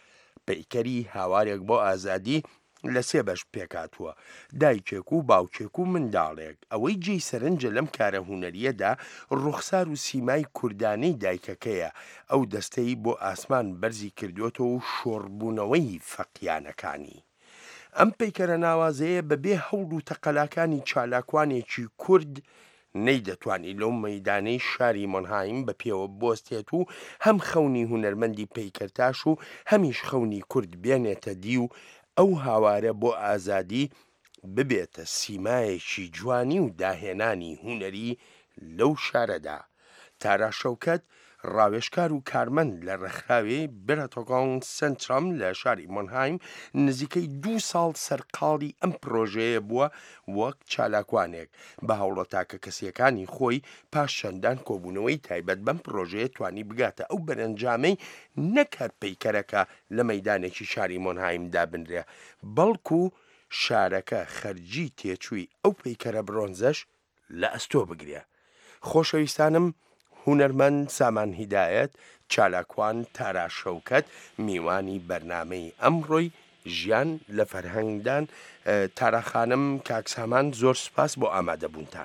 پەیکەری هاوارێک بۆ ئازادی لە سێ بەش پێکاتووە دایکێک و باوکێک و منداڵێک ئەوەی جێی سەرنجە لەم کارە هونەریەدا ڕوخسار و سیمای کوردانەی دایکەکەیە ئەو دەستەی بۆ ئاسمان بەرزی کردوێتەوە و شۆڕبوونەوەی فەقیانەکانی. ئەم پەیکەرە ناوازەیە بەبێ هەوڵ و تەقەلاکانی چالاکوانێکی کورد نەیدەتوانی لەو مەیدانەی شاری مۆنهایم بە پێوە بۆستێت و هەم خەونی هونەرمەندی پەیکەرتاش و هەمیش خەونی کورد بێنێتە دی و ئەو هاوارە بۆ ئازادی ببێتە سیمایەکی جوانی و داهێنانی هونەری لەو شارەدا. تارا شەوکەت ڕاوێژکار و کارمەند لە ڕێکخراوەی برەتۆگۆن سنترام لە شاری مۆنهایم نزیکەی 2 ساڵ سەرقاڵی ئەم پرۆژەیە بووە وەک چالاکوانێک بە هەوڵە تاکە کەسیەکانی خۆی پاش چەندان کۆبوونەوەی تایبەت بەم پرۆژەیە توانی بگاتە ئەو بەرەنجامەی نەکات پەیکەرەکە لە مەیدانێکی شاری مۆنهایمدا بنرێ بەڵکو شارەکە خەرجی تێچووی ئەو پەیکەرە برۆنزەش لە ئەستۆ بگرێ. خۆشەویستانم هونەرمەند سامان هیدایەت چالاکوان تارا شەوکەت میوانی بەرنامەی ئەمڕۆی ژیان لە فەرهەنگدان تاراخانم کاکسامان زۆر سپاس بۆ ئامادەبوونتان.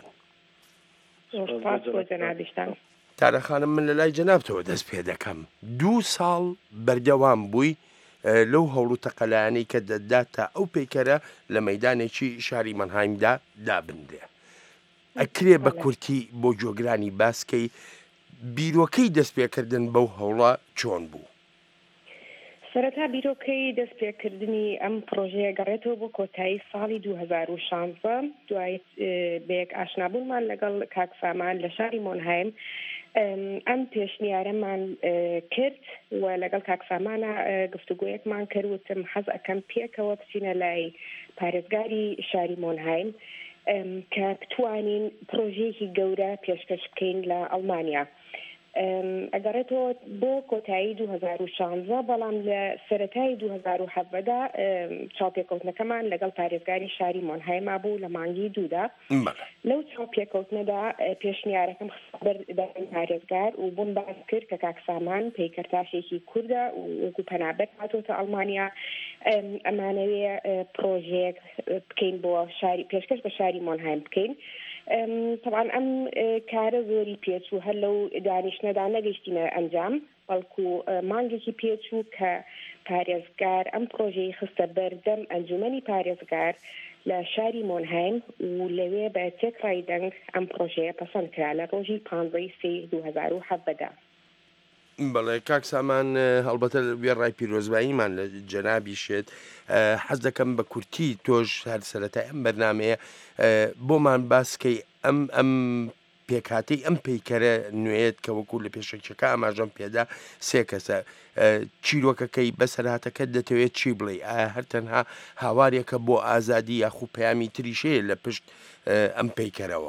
تاراخانم من لە لای جەنابتەوە دەست پێ دەکەم 2 ساڵ بەردەوام بووی لەو هەوڵ و تەقەلایانەی کە دەداتە ئەو پەیکەرە لە مەیدانێکی شاری مەنهایمدا دابندێ. ئەکرێ بە کورتی بۆ جۆگرانی باسکەی بیرۆکەی دەستپێکردن بەو هەوڵە چۆن بوو؟ سەرەتا بیرۆکەی دەستپێکردنی ئەم پرۆژەیە گەڕێتەوە بۆ کۆتایی ساڵی 2016 دوای بەیەک ئاشنابوونمان لەگەڵ کاکسامان لە شاری مۆنهایم ئەم پێشنیارەمان کرد و لەگەڵ کاکسامانە گفتوگۆیەکمان کردوتم حەز ئەەکەم پێکەوە بچینە لای پارێزگاری شاری مۆنهایم کە بتوانین پرۆژەیەکی گەورە پێشکەش بکەین لە ئەڵمانیا. ئەگەڕێتەوە بۆ کۆتایی 2016 بەڵام لە سەرەتای 2017دا چاوپێکەوتنەکەمان لەگەڵ پارێزگاری شاری مۆنهایما بوو لە مانگی دوودا. لەو چاوپێکەوتنەدا پێشنیارەکەم بەرەی پارێزگار و بۆم باس کرد کە کاکسامان پەیکەرتاشێکی کووردە و وەکو پەنابەر هاتۆتە ئەڵمانیا ئەمانەوێ پرۆژەیەک بکەین بۆ پێشکەش بە شاری مۆنهایم بکەین. طبعا ئەم کارە زۆری پێچوو هەر لەو دانیشتنەدا نەگەیشتینە ئەنجام بەڵکو مانگێکی پێچوو کە پارێزگار ئەم پرۆژەی خستە بەردەم ئەنجومەنی پارێزگار لە شاری مۆنهایم و لەوێ بە تێکڕای دەنگ ئەم پرۆژەیە پەسەند کرا لە ڕۆژی 15/3/2017دا. بەڵێ کاکسامان هەڵبەتە وێڕای پیرۆزباییمان لە جەنابی شێت حەز دەکەم بە کورتی تۆش هەر سەرەتای ئەم بەرنمەیە بۆمان باسکەی ئەم پێکهاتەی ئەم پەیکەرە نوێیت کە وەکو لە پێشەکیەکە ئاماژەم پێدا 3 کەسە چیرۆکەکەی بەسەرهاتەکە دەتەوێت چی بڵێ ئایا هەر تەنها هاوارێکە بۆ ئازادی یاخوو پەیامی تریشەیە لە پشت ئەم پەیکەرەوە؟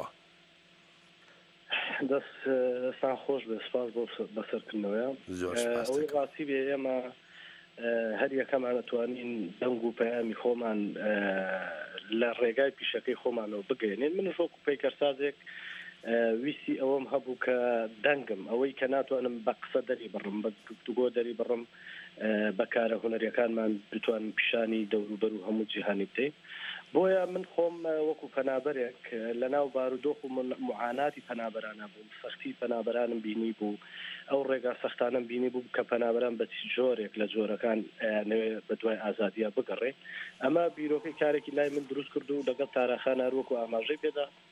دەستان خۆش بێ سپاس بۆ بەسەرکردنەوەیە ئەوەی ڕاستی بێ ئێمە هەر یەکەمان ئەتوانین دەنگ و پەیامی خۆمان لە ڕێگای پیشەکەی خۆمانەوە بگەێنێن منش وەکو پەیکەرسازێک ویستی ئەوەم هەبوو کە دەنگم ئەوەی کە ناتوانم بە قسە دەری بڕم بە گفتوگۆ دەری بڕم بەکارە هونەریەکانمان بتوانم پیشانی دەوروبەر و هەموو جیهانی بدەین بۆیە من خۆم وەکو پەنابەرێک لە ناو بارودۆخ و معاناتی پەنابەرانە بووم سەختی پەنابەرانم بینی بوو ئەو ڕێگا سەختانم بینی بوو کە پەنابەران بە جۆرێک لە جۆرەکان نوێ بە دوای ئازادیە بگەڕێ ئەمە بیرۆکەی کارێکی لای من دروست کرد و لەگەڵ تاراخانە وەکو ئاماژەی پێدا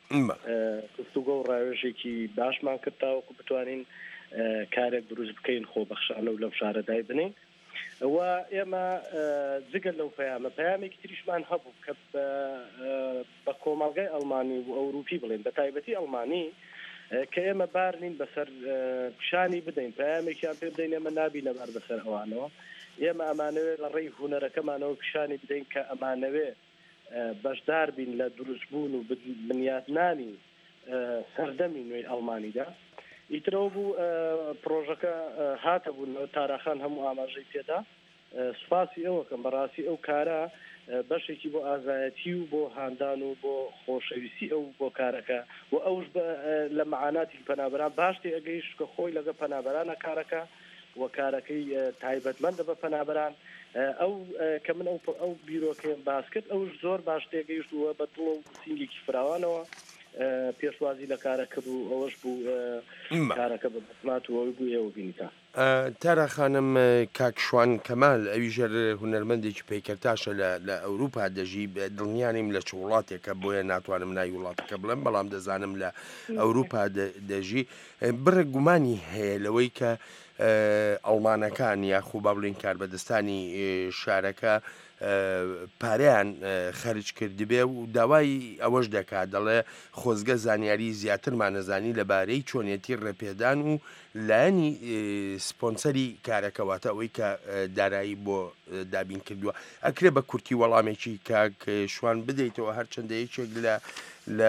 گفتوگۆ و ڕاوێژێکی باشمان کردتاوەکو بتوانین کارێک دروست بکەین خۆبەخشانە و لەم شارەدای بنین و ئێمە جگەل لەو پەیامێکی تریشمان هەبوو کە بە کۆمەڵگەی ئەڵمانی و ئەوروپی بڵێن بە تایبەتی ئەڵمانی کە ئێمە بارنین بەسەر پیشانی بدەین پەیامێکیان پێ بدەین ئێمە نابینە بار بەسەر ئەوانەوە ئێمە ئەمانەوێت لە ڕێی هوەرەکەمانەوە پیشانی بدەین کە ئەمانەوێ بەشدار بین لە دروستبوون و بنیاتنانی سەردەمی نوێی ئەڵمانیدا ئیترەوە بوو پرۆژەکە هاتە بوون تاراخان هەموو ئاماژەی پێدا سوپاسی ئەوەکەم بەڕاستی ئەو کارە بەشێکی بۆ ئازایەتی و بۆ هاندان و بۆ خۆشەویستی ئەو بۆ کارەکە و ئەوش لە معاناتی پەنابەران باشتێ ئەگەیشت کە خۆی لەگە پەنابەرانە کارەکە و کارەکەی تایبەتمەندە بە پەنابەران ئەو کە من ئەو بیرۆکەیان باس کرد ئەوش زۆر باش تێگەیشت وە بە دڵ و سینگێکی فراوانەوە پێشوازی لە کارە کرد و ئەوەش بوو کارەکە بە بەسمات و ئەوی بوو ئێوە بینیتا تارا خانم کاکشوان کەمال ئەوی ژەر هونەرمەندێکی پێکردتاشە لە ئەوروپا دەژی دڵنیانیم لە چ وڵاتێکە بۆیە ناتوانم ناوی وڵاتەکە بڵێم بەڵام دەزانم لە ئەوروپا دەژی بڕە گومانی هەیە لەوەی کە ئەڵمانەکان یاخوو با بڵین کاربەدەستانی شارەکە پارەیان خەرج کردبێ و داوای ئەوەش دەکات دەڵێ خۆزگە زانیاری زیاترمان نەزانی لەبارەی چۆنیەتی ڕێپێدان و لایەنی سپۆنسەری کارەکەواتە ئەوەی کە دارایی بۆ دابین کردووە ئەکرێ بە کورتی وەڵامێکی کاک شوان بدەیتەوە هەرچەندە یەکێک لە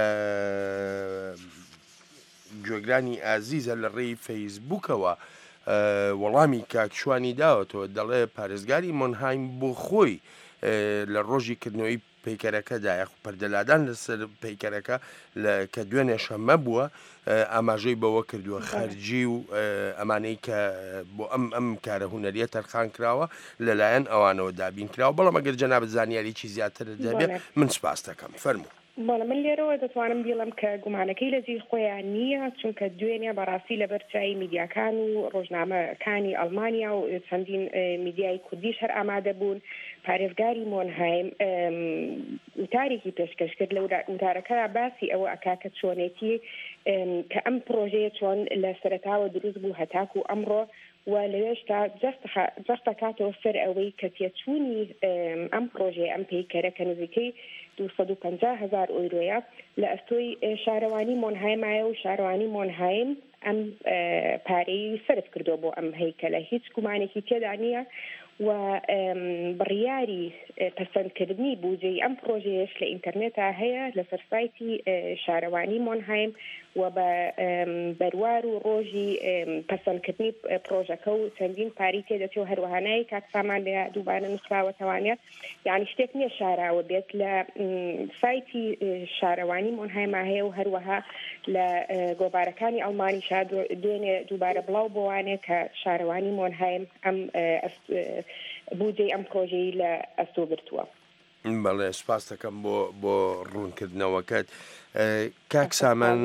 گوێگرانی ئازیزە لە ڕێی فەیسبووکەوە وەڵامی کاکشوانی داوەتەوە دەڵێ پارێزگاری مۆنهایم بۆ خۆی لە ڕۆژی کردنەوەی پیکەرەکەدا یاخ پەردەلادان لەسەر پیکەرەکە کە دوێنێ شەمە بووە ئاماژەی بەوە کردووە خەرجی و ئەمانەی کە بۆ ئەم کارە هوەریە تەرخان کراوە لەلایەن ئەوانەوە دابین کراوە بەڵام ئەگەر جەنابەت زانیاریی زیاتر دەبێت من سپاس دەکەم فەرموو بەڵە من لێرەوە دەتوانم بیڵم کە گومانەکەی لە جێی خۆیان نییە چونکە دوێنێ بەڕاستی لە بەرچایی میدیاکان و ڕۆژنامەکانی ئەڵمانیا و چەندین میدیای کوردیش هەر ئامادە بوون پارێزگاری مۆنهایم وتارێکی پێشکەش کرد لە وتارەکەدا باسی ئەوە ئەکاکە چۆنێتی کە ئەم پرۆژەیە چۆن لە سەرەتاوە دروست بوو هەتاکو ئەمڕۆ و لەوێشتا جەستە کاتەوە سەر ئەوەی کە تێچوونی ئەم پرۆژەیە ئەم پەیکەرە کە نزیکەی 250,000 ئۆیرۆیە لە ئەستۆی شارەوانی مۆنهایمایە و شارەوانی مۆنهایم ئەم پارەی سەرف کردو بۆ ئەم هەیکەلە هیچ گومانێکی تێدا نییە و بڕیاری پەسەندکردنی بودجەی ئەم پرۆژەیەش لە ئینتەرنێتا هەیە لەسەر سایتی شارەوانی مۆنهایم و بە بەروار و ڕۆژی پەسەندکردنی پرۆژەکە و چەندین پاری تێدەچێت و هەروەهانای کاکسامان لە دووبارە نووسراوەتەوانێت یعنی شتێک نییە شاراوە بێت لە سایتی شارەوانی مۆنهایما هەیە و هەروەها لە گۆبارەکانی ئەڵمانیشا دوێنێ دووبارە بڵاو بۆوانێ کە شارەوانی مۆنهایم ئەم بودجەی ئەم پرۆژەی لە ئەستۆ گرتووە. بەڵێ سپاس دەکەم بۆ ڕوونکردنەوەکەت کاک سامان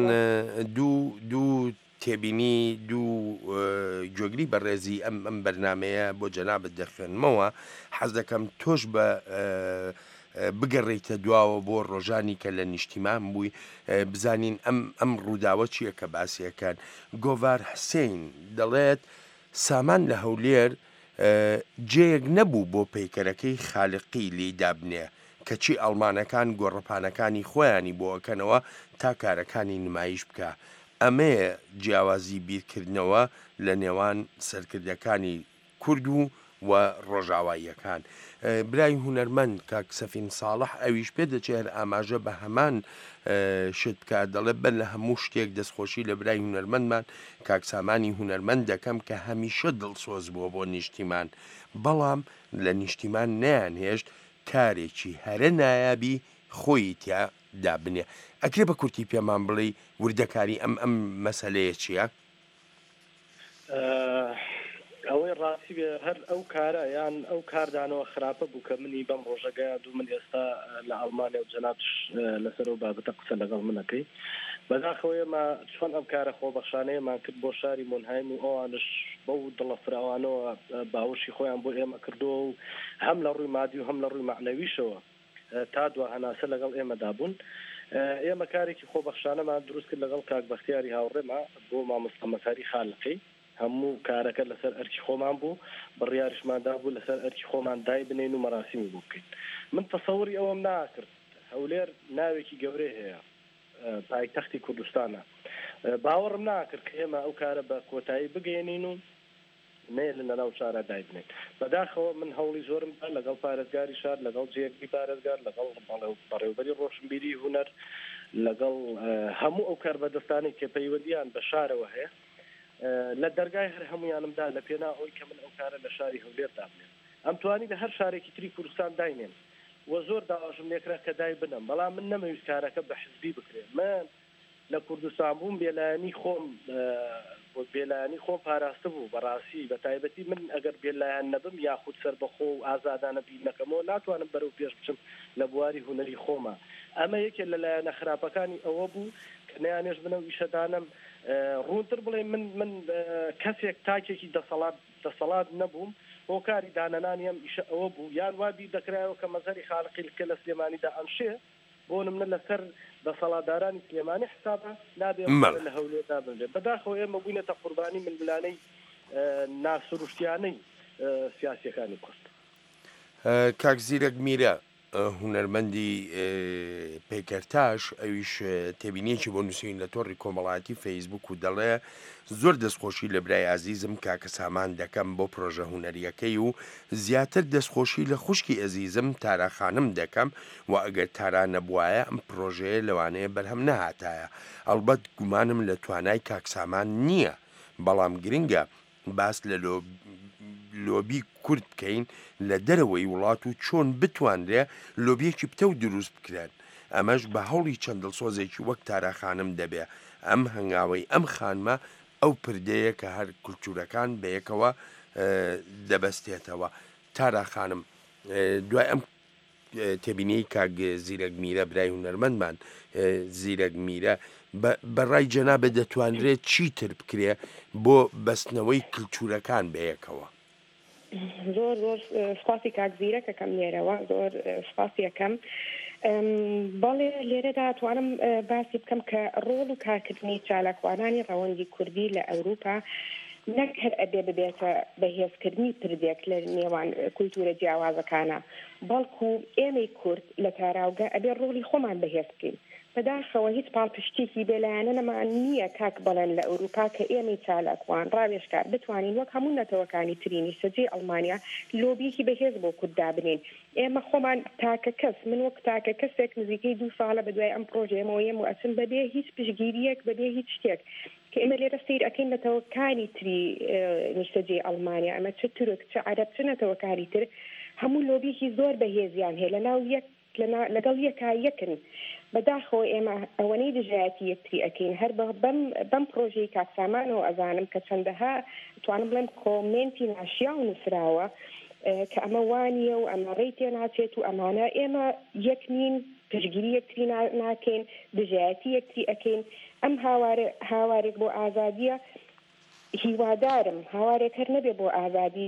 دوو تێبینی دوو گوێگری بەڕێزی ئەم بەرنمەیە بۆ جەنابەت دەخوێنمەوە حەز دەکەم تۆش بە بگەڕێیتە دواوە بۆ ڕۆژانی کە لە نیشتیمان بووی بزانین ئەم ڕووداوە چییە کە باسیەکان گۆڤار حسین دەڵێت سامان لە هەولێر جێیەک نەبوو بۆ پەیکەرەکەی خالقی لی دابنێ کەچی ئەڵمانەکان گۆڕەپانەکانی خۆیانی بۆ ئەکەنەوە تا کارەکانی نمایش بکە ئەمەیە جیاوازی بیرکردنەوە لە نێوان سەرکردەکانی کورد و ڕۆژاواییەکان برای هونەرمەند کاک سەفین ساڵح ئەویش پێ دەچێت ئاماژە بە هەمان شت بکات دەڵێ بەر لە هەموو شتێک دەستخۆشی لە برای هونەرمەندمان کاکسامانی هونەرمەند دەکەم کە هەمیشە دڵسۆز بووە بۆ نیشتیمان بەڵام لە نیشتیمان نەیانهێشت کارێکی هەرە نایابی خۆی تیا دابنێ ئەکرێ بە کورتی پێمان بڵێ وردەکاری ئەم مەسەلەیە چییە؟ ئەوەی ڕاستی بێ هەر ئەو کارە یان ئەو کاردانەوە خراپە بوو کە منی بەم ڕۆژەگەیە دوو من ئێستا لە ئەڵمانیا و جەنابش لەسەر و بابەتە قسە لەگەڵ منەکەی بەداخەوە ئێمە چۆن ئەم کارە خۆبەخشانەیەمان کرد بۆ شاری مۆنهایم و ئەوانش بەو دڵە فراوانەوە باوەشی خۆیان بۆ ئێمە کردووە و هەم لە ڕووی مادی و هەم لە ڕووی معنەویشەوە تا دو هەناسە لەگەڵ ئێمەدا بوون ئێمە کارێکی خۆبەخشانەمان دروست کرد لەگەڵ کاک بەختیاری هاوڕێمە بۆ مامۆستا مەساری خالقی هەموو کارەکە لەسەر ئەرکی خۆمان بوو بڕیاریشماندا بوو لەسەر ئەرکی خۆمان دای بنێن و مەراسیمی بوو بکەین من تەسەوری ئەوەم ناکرد هەولێر ناوێکی گەورەی هەیە پایتەختی کوردستانە باوەڕم ناکرد کە ئێمە ئەو کارە بە کۆتایی بگەێنین و نێن لە ناو شارە دای بنێن بەداخەوە من هەوڵی زۆرم دا لەگەڵ پارێزگاری شار لەگەڵ جێگی پارێزگار لەگەڵ بەڕێوەبەری ڕۆشنبیری هونەر لەگەڵ هەموو ئەو کار بەدەستانی کە پەیوەندیان بە شارەوە هەیە لە دەرگای هەر هەمویانمدا لە پێنا ئەوی کە من ئەو کارە لە شاری هەولێردا بنێن ئەم توانی لە هەر شارێکی تری کوردستان داینێن و زۆر داواشم لێکرا کە دای بنم بەڵام من نەمەویست کارەکە بە حزبی بکرێن من لە کوردستان بووم بێلایانی خۆم پاراستە بوو بەڕاستی بە تایبەتی من ئەگەر بێلایەن نەبم یاخود سەربەخۆ و ئازادانە بینەکەمەوە ناتوانم بەرەو پێش بچم لە بواری هونەری خۆمە ئەمە یەکێک لەلایەنە خراپەکانی ئەوە بوو کە نەیانێش بنە و ئیشەدانم ڕوونتر بڵێ من کەسێک تاکێکی دەسەڵات نەبووم هۆکاری دانەنانیم ئیشە ئەوە بوو یان وابی دەکرایەوە کە مەزەری خالقی کە لە سلێمانیدا ئەنشێ بۆ نمونە لەسەر دەسەڵاتدارانی سلێمانی حسابە نابێ لە هەولێردا بنرێ بەداخەوە ئێمە بووینەتە قوربانی ململانەی ناسروشتیانەی سیاسیەکانی کورد کاک زیرەک میرە هونەرمەندی پێکەرتاش ئەویش تێبینیەکی بۆ نووسین لە تۆڕی کۆمەڵایەتی فەیسبوک و دەڵێ زۆر دەستخۆشی لە برای ئازیزم کاکە سامان دەکەم بۆ پرۆژە هونەریەکەی و زیاتر دەستخۆشی لە خوشکی ئەزیزم تاراخانم دەکەم و ئەگەر تاران نەبوایە ئەم پرۆژەیە لەوانەیە بەرهەم نەهاتایە ئەڵبەت گومانم لە توانای کاکسامان نییە بەڵام گرنگە باس لە لۆبی کورد بکەین لە دەرەوەی وڵات و چۆن بتوانرێ لۆبیەکی پتە و دروست بکرێن ئەمەش بە هەوڵی چەند دڵسۆزێکی وەک تاراخانم دەبێ ئەم هەنگاوەی ئەم خانمە ئەو پردەیە کە هەر کولتورەکان بەیەکەوە دەبەستێتەوە تاراخانم دوای ئەم تێبینەی کاک زیرەک میرە برای هونەرمەندمان زیرەک میرە بەڕای جەنابە دەتوانرێت چیتر بکرێ بۆ بەستنەوەی کللتورەکان بەیەکەوە زۆر سپاسی کاک زیرەکەکەم لێرەوە زۆر سپاسی یەکەم بەڵێ لێرەدا توانم باسی بکەم کە ڕۆڵ و کارکردنی چالاکوانانی ڕەوەندی کوردی لە ئەوروپا نەک هەر ئەبێ ببێتە بەهێزکردنی پردێک لە نێوان کولتورە جیاوازەکانە بەڵکو ئێمەی کورد لە تاراوگە ئەبێ ڕۆڵی خۆمان بەهێز بکەین بەداخەوە هیچ پاڵپشتێکی بێلایەنە نەمان نییە کاک بەڵێن لە ئەوروپا کە ئێمەی چالاکوان ڕاوێژکار بتوانین وەک هەموو نەتەوەکانی ترینی سەجێ ئەڵمانیا لۆبیەکی بەهێز بۆ کورددا بنین ئێمە خۆمان تاکە کەس من وەک تاکە کەسێک نزیکەی 2 ساڵە بەدوای ئەم پرۆژێمەوە یەم و ئەچم بەبێ هیچ پشگیریەک بەبێ هیچ شتێک کە ئێمە لێرە سیر ئەەکەین نەتەوەکانی تری نیشتەجێ ئەڵمانیا ئەمە چه تورک چه عەرەب چه نەتەوەکانی تر هەموو لۆبیەکی زۆر بەهێزیان هەیە لەناو لەگەڵ یەکن بەداخەوە ئێمە ئەوەنەی دژایەتی یەکتری ئەەکەین هەر بەم پرۆژەی کاکسامانەوە ئەزانم کە چەندەها توانم بڵێم کۆمنتی ناشیا و نووسراوە کە ئەمە وانیە و ئەمە ڕێی تێ ناچێت و ئەمانە ئێمە یەک نین پشگیری یەکتری ناکەین دژایەتی یەکتری ئەەکەین ئەم هاوارێک بۆ ئازادیە هیوادارم هاوارێک هەر نەبێ بۆ ئازادی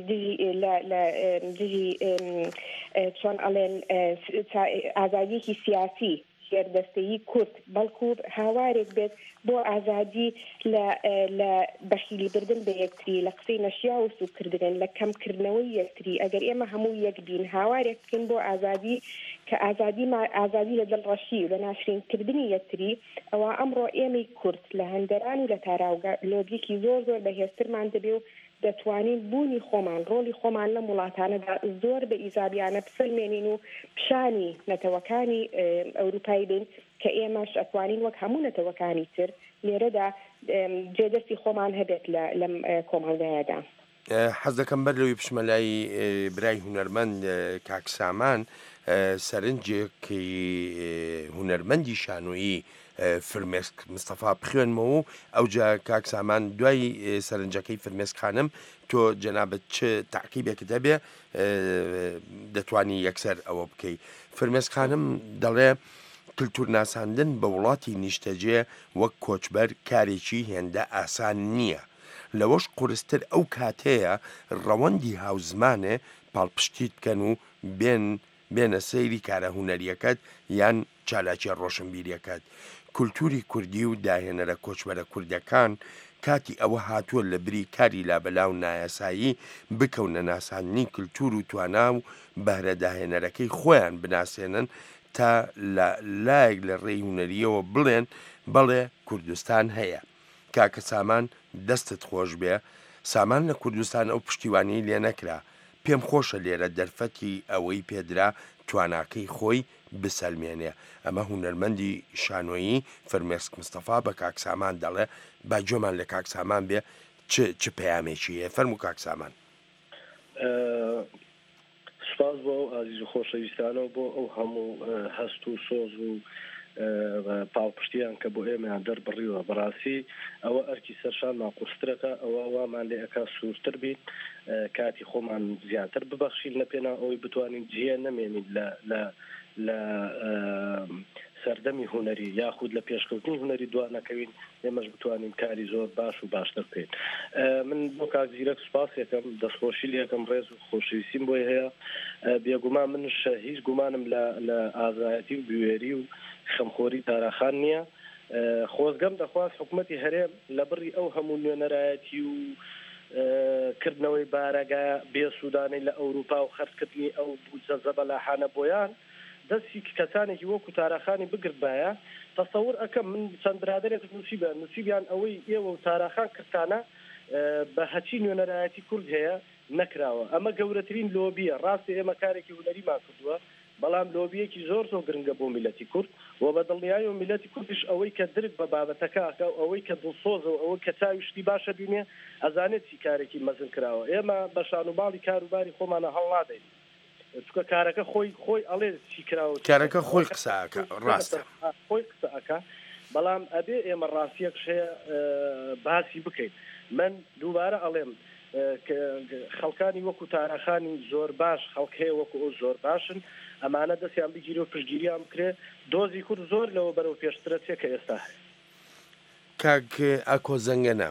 دژی چۆن ئەڵێن ئازادیەکی سیاسی شێردەستەیی کورد بەڵکو هاوارێک بێت بۆ ئازادی لە بەخیلی بردن بە یەکتری لە قسەی نەشیا و سوکردن لە کەمکردنەوەی یەکتری ئەگەر ئێمە هەموو یەک بین هاوارێک بکەین بۆ ئازادی کە ئازادی لە دڵڕەشی و لە ناشرینکردنی یەکتری ئەوە ئەمڕۆ ئێمەی کورد لە هەندەران و لە تاراوگە لۆبیەکی زۆر بەهێزترمان دەبێ و دەتوانین بوونی خۆمان ڕۆڵی خۆمان لە وڵاتانەدا زۆر بە ئیزابیانە بسلمێنین و پیشانی نەتەوەکانی ئەوروپایی بین کە ئێمەش ئەتوانین وەک هەموو نەتەوەکانی تر لێرەدا جێدەستی خۆمان هەبێت لەم کۆمەڵگەیەدا حەز دەکەم بەر لەوەی پشمەلای برای هونەرمەند کاکسامان سەرنجێکی هونەرمەندی شانۆیی فرمێسک مستەفا بخوێنمەوە و ئەوجا کاکسامان دوای سەرنجەکەی فرمێسک خانم تۆ جەنابەت چ تاقیبێکت هەبێ دەتوانی یەکسەر ئەوە بکەی فرمێسک خانم دەڵێ کللتور ناساندن بە وڵاتی نیشتەجێ وەک کۆچبەر کارێکی هێندە ئاسان نییە لەوەش قورستر ئەو کاتەیە ڕەوەندی هاوزمانێ پاڵپشتیت بکەن و بێن بێنە سەیری کارە هوەریەکەت یان چالاکی ڕۆشنبیریەکەت. کولتوری کوردی و داهێنەرە کۆچبەرە کوردەکان کاتی ئەوە هاتووە لە بری کاری لابەلاو نایاسایی بکەونە ناسانی کللتور و توانا و بەهرەداهێنەرەکەی خۆیان بناسێنن تا لایەک لە ڕێی هوەریەوە بڵێن بەڵێ کوردستان هەیە. کاکە سامان دەستت خۆش بێ، سامان لە کوردستان ئەو پشتیوانی لێ نەکرا. پێم خۆشە لێرە دەرفەتی ئەوەی پێدرا تواناکەی خۆی بسەلمێنێ. ئەمە هونەرمەندی شانۆیی فەرمێسک مستەفا بە کاکسامان دەڵێ با جۆمان لە کاکسامان بێ چ پەیامێکی هەیە. فەرموو کاکسامان. سپاس بۆ ئەو ئازیز و خۆشەویستانەوە بۆ ئەو هەموو هەست و سۆز و پاڵپشتیان کە بۆ ئێمەیان دەربڕیوە. بەڕاستی ئەوە ئەرکی سەرشان ماقوسترەکە، ئەوە وامان لێ ئەکا سوورتر بین، کاتی خۆمان زیاتر ببەخشین لە پێنا ئەوەی بتوانین جێ نەمێنین لە سەردەمی هوەری یاخود لە پێشکەوتنی هوەری دوانەکەوین، ئێمەش بتوانین کاری زۆر باش و باشتر بکەین. من بۆ کاک زیرەک سوپاس یەکەم، دەستخۆشی لێکم، ڕێز و خۆشەویستیم بۆی هەیە. بێگومان منش هیچ گومانم لە ئازایەتی و بوێری و خەمخۆری تاراخان نییە. خۆزگەم دەخواست حکوومەتی هەرێم لە بڕی ئەو هەموو نوێنەرایەتی و کردنەوەی بارەگا بێسوودانەی لە ئەوروپا و خەرجکردنی ئەو بودجە بەلاحانە بۆیان دەستی کەسانێکی وەکو تاراخانی بگربایە. تەسەور ئەەکەم من چەند برادێک نووسیبیان ئەوەی ئێوە و تاراخان کردانە بە هەچی نوێنەرایەتی کورد هەیە نەکراوە. ئەمە گەورەترین لۆبیە. ڕاستی ئێمە کارێکی هوەریمان کردووە، بەڵام لۆبیەکی زۆر گرنگە بۆ میلەتی کورد و بە دڵنیایی و میلەتی کوردیش ئەوەی کە درک بە بابەتەکە و ئەوەی کە دڵسۆزە و ئەوەی کە چاویشتی باشە بینێ ئەزانێت چی کارێکی مەزن کراوە. ئێمە بە شانوباڵی کاروباری خۆمانە هەڵ نادەین، چکە کارەکە خۆی ئەڵێ چی کراوە، کارەکە خۆی قساکە، ڕاستە خۆی قسەکە، بەڵام ئەبێ ئێمە ڕاستیەک شەیە باسی بکەین. من دووبارە ئەڵێم خەڵکانی وەکو تاراخانی زۆر باش خەڵک هەیە وەکو ئەو زۆر باشن، ئەمانە دەستیان بگیرە و پشتگیریان بکرێ. دۆزی کورد زۆر لەوە بەرەو پێشترە چێ کە ئێستا کاک ئاکۆ زەنگەنە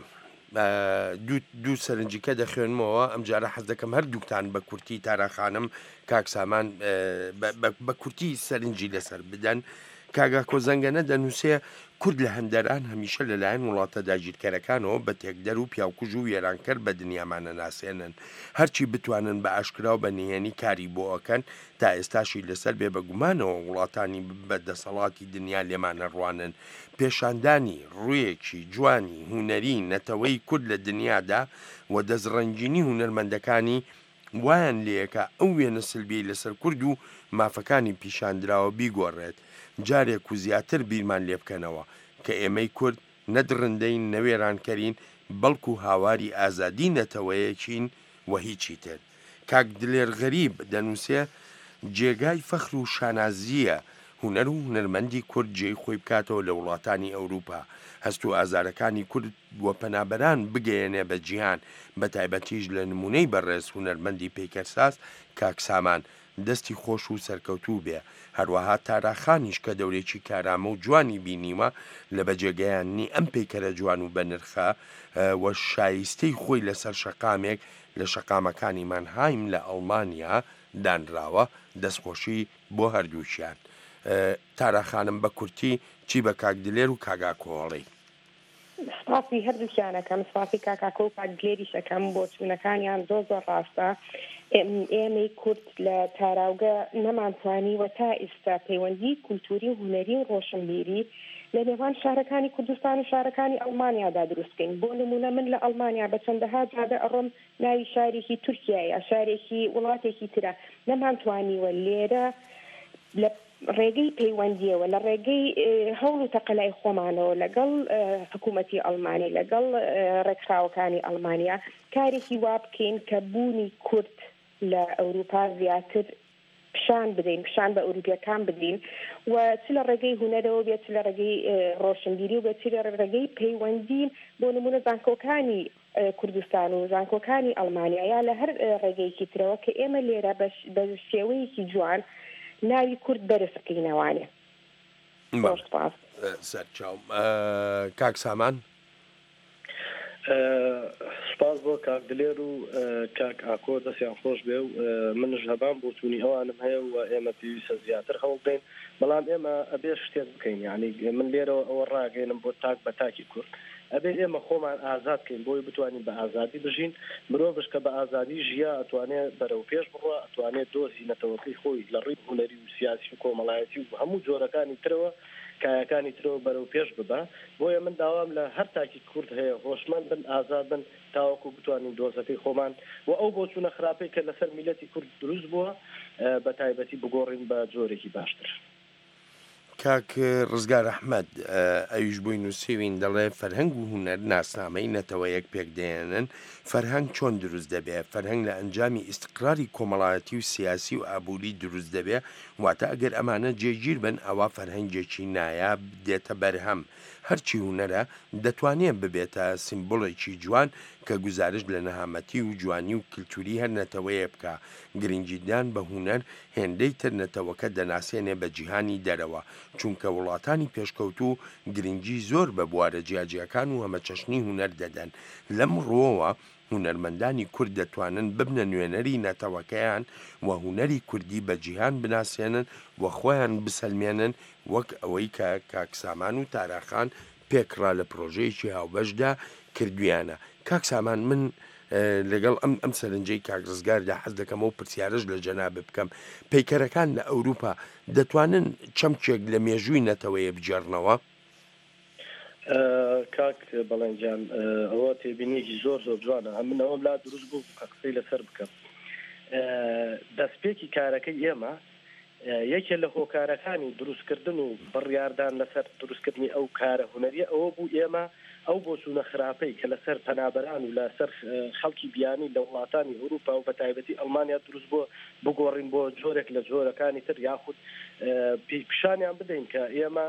دوو سەرنجیکە دەخوێنمەوە. ئەم جارە حەز دەکەم هەردووکتان بە کورتی تاراخانم کاکسامان بە کورتی سەرنجی لەسەر بدەن. کاگا کۆزەنگەنە دەنووسێ کورد لە هەندەران هەمیشە لەلایەن وڵاتە داگیرکەرەکانەوە بە تێکدەر و پیاوکوژ و وێرانکەر بە دنیامانە ناسێنن، هەرچی بتوانن بە ئاشکرا و بە نهێنی کاری بۆ ئەکەن تا ئێستاشی لەسەر بێ بەگومانەوە وڵاتانی بەدەسەڵاتی دنیا لێمانە ڕوانن. پێشاندانی ڕوویەکی جوانی هوەری نەتەوەی کورد لە دنیادا و دەستڕەنجینی هوەرمەندەکانی وایان لێەکە ئەو وێنە سلبی لەسەر کورد و مافەکانی پیشاندراوە بیگۆڕێت. جارێک و زیاتر بیرمان لێ بکەنەوە کە ئێمەی کورد نەدڕندەین نەوێرانکەرین بەڵکو هاواری ئازادی نەتەوەیەکین و هیچی تر. کاک دلێر غەریب دەنووسێ جێگای فەخر و شانازیە هوەر و هوەرمەندی کورد جێی خۆی بکاتەوە لە وڵاتانی ئەوروپا، هەست و ئازارەکانی کورد وە پەنابەران بگەیەنێ بە جیهان، بە تایبەتیش لە نمونەی بەڕێز هوەرمەندی پێکەرساس کاکسامان دەستی خۆش و سەرکەوتوو بێ. هەروەها تاراخانیش کە دەورێکی کارامە و جوانی بینیوە لە بەجێگەیاننی ئەم پەیکەرە جوان و بەنرخە و شایستەی خۆی لەسەر شەقامێک لە شەقامەکانی هایم لە ئەڵمانیا دانراوە. دەستخۆشی بۆ هەردووشیان. تاراخانم بە کورتی چی بە کاک دلێر و کاگا کۆڵی؟ سپاسی هەردووکیانەکەم، سپاسی کاکاکۆ و کاک دلێریشەکەم بۆ چوونەکانیان زۆر ڕاستە. ئێمەی کورد لە تاراوگە نەمانتوانیوە تا ئێستا پەیوەندی کولتوری و هوەری و ڕۆشنبیری لە نێوان شارەکانی کوردستان و شارەکانی ئەڵمانیادا دروستکەین. بۆ نمونە من لە ئەڵمانیا بە چەندەها جادە ئەڕۆم ناوی شارێکی تورکیایە، شارێکی وڵاتێکی ترە، نەمانتوانیوە لێرە لە ڕێگەی پەیوەندیەوە لە ڕێگەی هەوڵ و تەقەلای خۆمانەوە لەگەڵ حکوومەتی ئەڵمانی لەگەڵ ڕێکخراوەکانی ئەڵمانیا کارێکی وا بکەین کە بوونی کورد لە ئەوروپا زیاتر پیشان بدەین، پیشان بە ئەوروپیەکان بدەین و چ لە ڕێگەی هوەرەوە بێت، چ لە ڕێگەی ڕۆشنبیری و بێت، چ لە ڕێگەی پەیوەندی بۆ نمونە زانکۆکانی کوردستان و زانکۆکانی ئەڵمانیا یا لە هەر ڕێگەیەکی ترەوە کە ئێمە لێرە بە شێوەیەکی جوان ناوی کورد بەرز بکەینەوانێ. سەرچاو کاک سامان سپاس بۆ کاک دلێر و کاک ئاکۆ دەستیان خۆش بێ و منش هەبان بۆچوونی ئەوانم هەیە و ئێمە پێویستە زیاتر هەوڵدەین بەڵام ئێمە ئەبێ شتێک بکەین یعنی من لێرەوە ئەوە ڕاگەێنم بۆ تاک بە تاکی کورد ئەبێ ئێمە خۆمان ئازاد بکەین بۆی بتوانین بە ئازادی بژین مرۆڤش کە بە ئازادی ژیا ئەتوانێت بەرەو پێش بڕوە ئەتوانێت دۆزی نەتەوەکەی خۆی لە ڕێی هونەری و سیاسی و کۆمەڵایەتی و هەموو جۆرەکانی ترەوە کایەکانی ترەوە بەرەو پێش ببە بۆیە من داوام لە هەر تاکی کورد هەیە هۆشمەند بن ئازاد بن تاوەکو بتوانین دۆزەکەی خۆمان و ئەو بۆچوونە خراپەی کە لەسەر میلەتی کورد دروست بووە بە تایبەتی بگۆڕین بە جۆرێکی باشتر. کاک ڕزگار ئەحمەد ئەویش بووی نووسیوین دەڵێ فەرهەنگ و هونەر ناسنامەی نەتەوەیەک پێکدێنن فەرهەنگ چۆن دروست دەبێت فەرهەنگ لە ئەنجامی ئیستقراری کۆمەڵایەتی و سیاسی و ئابووری دروست دەبێت واتە ئەگەر ئەمانە جێگیر بن ئەوە فەرهەنگێکی نایاب دێتە بەرهەم هەرچی هونەرە دەتوانێت ببێتە سیمبۆڵێکی جوان کە گزارش لە نەهامەتی و جوانی و کللتوری هەر نەتەوەیە بکە گرنگیدان بە هونەر هێندەی تر نەتەوەکە دەناسێنێ بە جیهانی دەرەوە چونکە وڵاتانی پێشکەوتوو گرنگی زۆر بە بوارە جیاجیەکان و هەمەچەشنی هونەر دەدەن لەم ڕۆوە هونەرمەندانی کورد دەتوانن ببنە نوێنەری نەتەوەکەیان و هونەری کوردی بە جیهان بناسێنن و خۆیان بسەلمێنن وەک ئەوەی کە کاکسامان و تاراخان پێکڕا لە پرۆژەیەکی هاوبەشدا کردویانە کاکسامان من لەگەڵ ئەم سەرنجەی کاکڕزگاردا حەز دەکەم و پرسیارش لە جەناب بکەم پەیکەرەکان لە ئەوروپا دەتوانن چەمچێک لە مێژووی نەتەوەیە بجێڕنەوە کاک بەڵێنجان ئەوە تێبینیەکی زۆر زۆر جوانە من ئەوم لا دروست بوو قسەی لەسەر بکەم دەستپێکی کارەکەی ئێمە یەکێ لە هۆکارەکانی دروستکردن و بڕیاردان لەسەر دروستکردنی ئەو کارە هونەریە ئەوە بوو ئێمە ئەو بۆچوونە خراپەی کە لەسەر پەنابەران و لەسەر خەڵکی بیانی لە وڵاتانی ئەوروپا و بە تایبەتی ئەڵمانیا دروست بۆ بگۆڕین بۆ جۆرێک لە جۆرەکانی تر یاخود پیشانیان بدەین کە ئێمە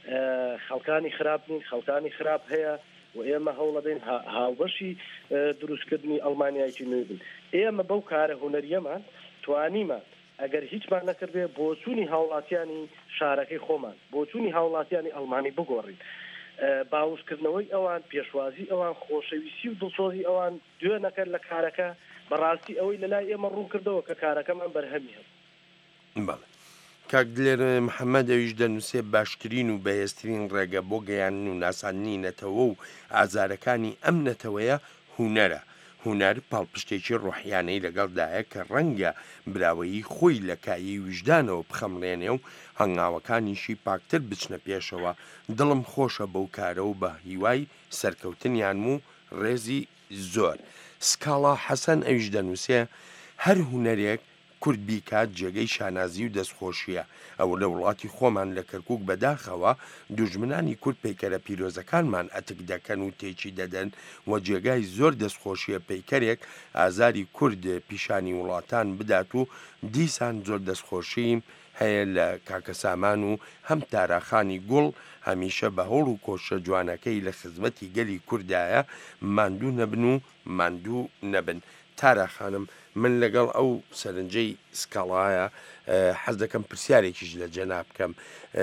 خەڵکانی خراپ نین خەڵکانی خراپ هەیە و ئێمە هەوڵەدەین هاوبەشی دروستکردنی ئەڵمانیایکی نوێ بن ئێمە بەو کارە هونەریەمان توانیمان ئەگەر هیچمان نەکردێ بۆچوونی هاوڵاتیانی شارەکەی خۆمان بۆچوونی هاوڵاتیانی ئەڵمانی بگۆڕین باوشکردنەوەی ئەوان پێشوازی ئەوان خۆشەویستی و دڵسۆزی ئەوان دوێ نەکرد لە کارەکە بەڕاستی ئەوەی لەلای ئێمە ڕوون کردەوە کە کارەکەمان بەرهەمی هەم کاک دلێر محەممەد ئەویش دەنووسێ باشترین و بەهێزترین ڕێگە بۆ گەیاندن و ناساندنی نەتەوە و ئازارەکانی ئەم نەتەوەیە هونەرە هونەر پاڵپشتێکی ڕۆحیانەی لەگەڵدایە کە ڕەنگە براوەیی خۆی لە کایی وجدانەوە بخەمڵێنێ و هەنگاوەکانیشی پاکتر بچنە پێشەوە دڵم خۆشە بەو کارە و بە هیوای سەرکەوتنیان و ڕێزی زۆر سکاڵا حەسەن ئەویش دەنووسێ هەر هونەرێک کورد بیکات جێگەی شانازی و دەستخۆشیە ئەو لە وڵاتی خۆمان لە کەرکووک بەداخەوە دوژمنانی کورد پەیکەرە پیرۆزەکانمان ئەتک دەکەن و تێکی دەدەن و جێگای زۆر دەستخۆشیە پەیکەرێک ئازاری کورد پیشانی وڵاتان بدات و دیسان زۆر دەستخۆشیم هەیە لە کاکەسامان و هەم تاراخانی گوڵ هەمیشە بە هەوڵ و کۆشە جوانەکەی لە خزمەتی گەلی کوردایە ماندوو نەبن و ماندوو نەبن تاراخانم من لەگەڵ ئەو سەرنجەی سکاڵایە حەز دەکەم پرسیارێکیش لە جەناب بکەم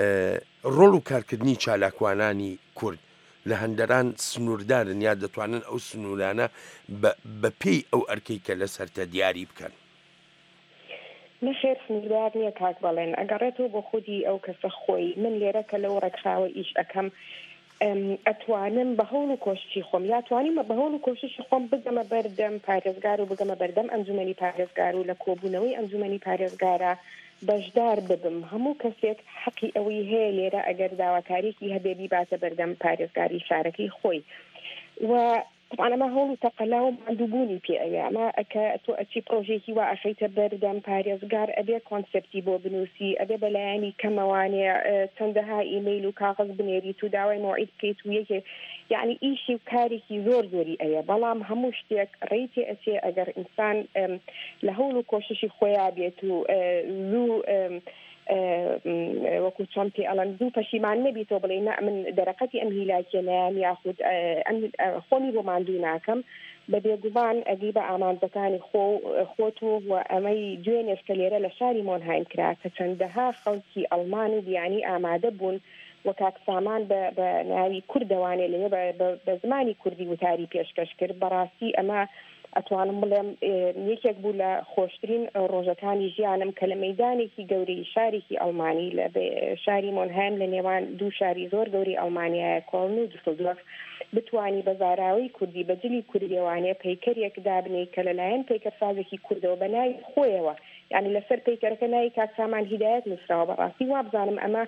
ڕۆڵ و کارکردنی چالاکوانانی کورد لە هەندەران سنووردارن یا دەتوانن ئەو سنوورانە بە پێی ئەو ئەرکەی کە لەسەرتە دیاری بکەن نەخێر سنووردار نییە کاک بەڵێن ئەگەڕێتەوە بۆ خودی ئەو کەسە خۆی من لێرە کە لەو ڕێکخراوە ئیش ئەەکەم ئەتوانم بە هەوڵ و کۆشتی خۆم یاتوانیمە بە هەوڵ و کۆشتی خۆم بگەمە بەردەم پارێزگار و بگەمە بەردەم ئەنجومەنی پارێزگار و لە کۆبوونەوەی ئەنجومەنی پارێزگارە بەشدار ببم هەموو کەسێک حەقی ئەوەی هەیە لێرە ئەگەر داواکاریی هەبێبی باتە بەردەم پارێزگاری شارەکەی خۆی و طبعا ئەمە هەوڵ و تەقەلا و ماندووبوونی پێ ئەوێ ئەمە ئەکە تۆ ئەچی پرۆژێکی وا ئەخەیتە بەردەم پارێزگار ئەبێ کۆنسپتی بۆ بنووسی ئەبێ بەلایانی کەمەوانێ چەندەها ئیمەیل و کاغذ بنێریت و داوای مۆعید بکەیت و یەکێ یعنی ئیشی و کارێکی زۆر زۆری ئەیە بەڵام هەموو شتێک ڕێیتێ ئەچێ ئەگەر ئینسان لە هەوڵ و کۆششی خۆیان بێت و زوو وەکو چۆن پێ ئەڵەن زوو پەشیمان نەبیتەوە بڵێ من دەرەقەتی ئەم هیلاکێنەیان یاخود خۆمی بۆ ماندوو ناکەم بە بێگومان ئەگەی بە ئامانجەکانی خۆت و ئەمەی دوێنێش کە لێرە لە شاری مۆنهایم کرا کە چەندەها خەڵکی ئەڵمان و بیانی ئامادە بوون و کاک سامان بە ناوی کوردەوانێ لێ بە زمانی کوردی وتاری پێشکەش کرد بەڕاستی ئەمە ئەتوانم بڵێم یەکێک بوو لە خۆشترین ڕۆژەکانی ژیانم کە لە مەیدانێکی گەورەی شارێکی ئەڵمانی لە شاری مۆنهایم لە نێوان دوو شاری زۆر گەوری ئەڵمانیایە کۆڵن و دوسڵدۆرف بتوانی بە زاراوی کوردی بەجلی کوردیەوانێ پەیکەرێک دابنێ کە لەلایەن پەیکەرسازێکی کوردەوە بە ناوی خۆیەوە یعنی لەسەر پەیکەرەکە ناوی کاک سامان هیدایەت نووسراوە بەڕاستی وابزانم ئەمە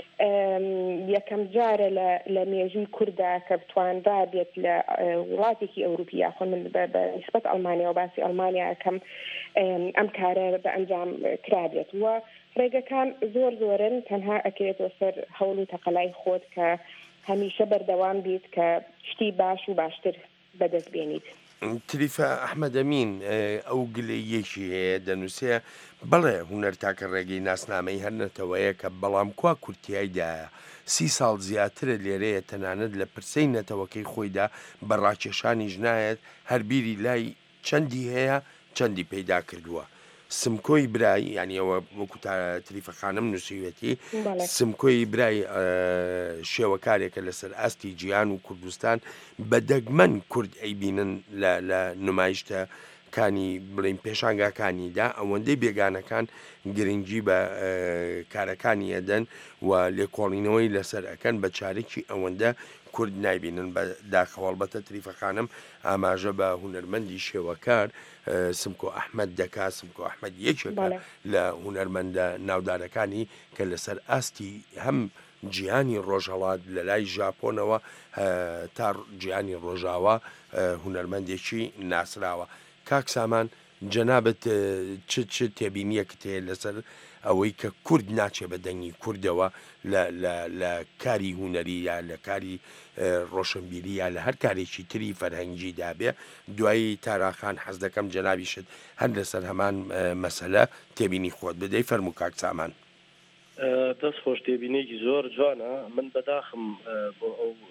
یەکەم جارە لە مێژووی کووردا کە بتوانرا بێت لە وڵاتێکی ئەوروپی یاخۆ من بە نسبەت ئەڵمانیا و باسی ئەڵمانیا ئەەکەم ئەم کارە بە ئەنجام کرابێت وە ڕێگەکان زۆر زۆرن تەنها ئەکرێتەوە سەر هەوڵ و تەقەلای خۆت کە هەمیشە بەردەوام بیت کە شتی باش و باشتر بەدەست بێنیت. تریفە ئەحمەدەمین ئەو گلەیەکی هەیە دەنووسێ بڵێ هوەر تاکە ڕێگەی ناسنامەی هەرنەتەوەیە کە بەڵام کوا کورتیایدایە 30 ساڵ زیاترە لێرەیە تەنانەت لە پرسەی نەتەوەکەی خۆیدا بەڕاکێشانی ژنایەت هەربیری لای چەندی هەیە چەندی پەیدا کردووە. سمکۆی برای یعنی ئەوە وەکو تریفەخانم نووسیوێتی سمکۆی برای شێوەکارێکە لەسەر ئاستی جیهان و کوردستان بە دەگمەن کورد ئەیبینن لە نمایشتەکانی بڵین پێشانگاکانیدا ئەوەندەی بێگانەکان گرنگی بە کارەکانی ئەدەن و لێکۆڵینەوەی لەسەر ئەکەن بە چارێکی ئەوەندە کورد نایبینن بە داخەوەڵبەتە تریفەخانم ئاماژە بە هونەرمەندی شێوەکار سمکۆ ئەحمەد دەکا سمکۆ ئەحمەد یەکێکە لە هونەرمەندە ناودارەکانی کە لەسەر ئاستی هەم جیهانی ڕۆژهەڵات لە لای ژاپۆنەوە تا جیهانی ڕۆژاوە هونەرمەندێکی ناسراوە. کاک سامان جەنابەت چ تێبینیەکت هەیە لەسەر ئەوەی کە کورد ناچێ بە دەنگی کوردەوە لە کاری هوەری یا لە کاری ڕۆشنبیری یا لە هەر کارێکی تری فەرهەنگی دابێ دوایی تاراخان حەز دەکەم جەنابیشت هەر لەسەر هەمان مەسەلە تێبینی خۆت بدەی فەرموو کاک سامان. دەست خۆش تێبینێکی زۆر جوانە من بەداخم بۆ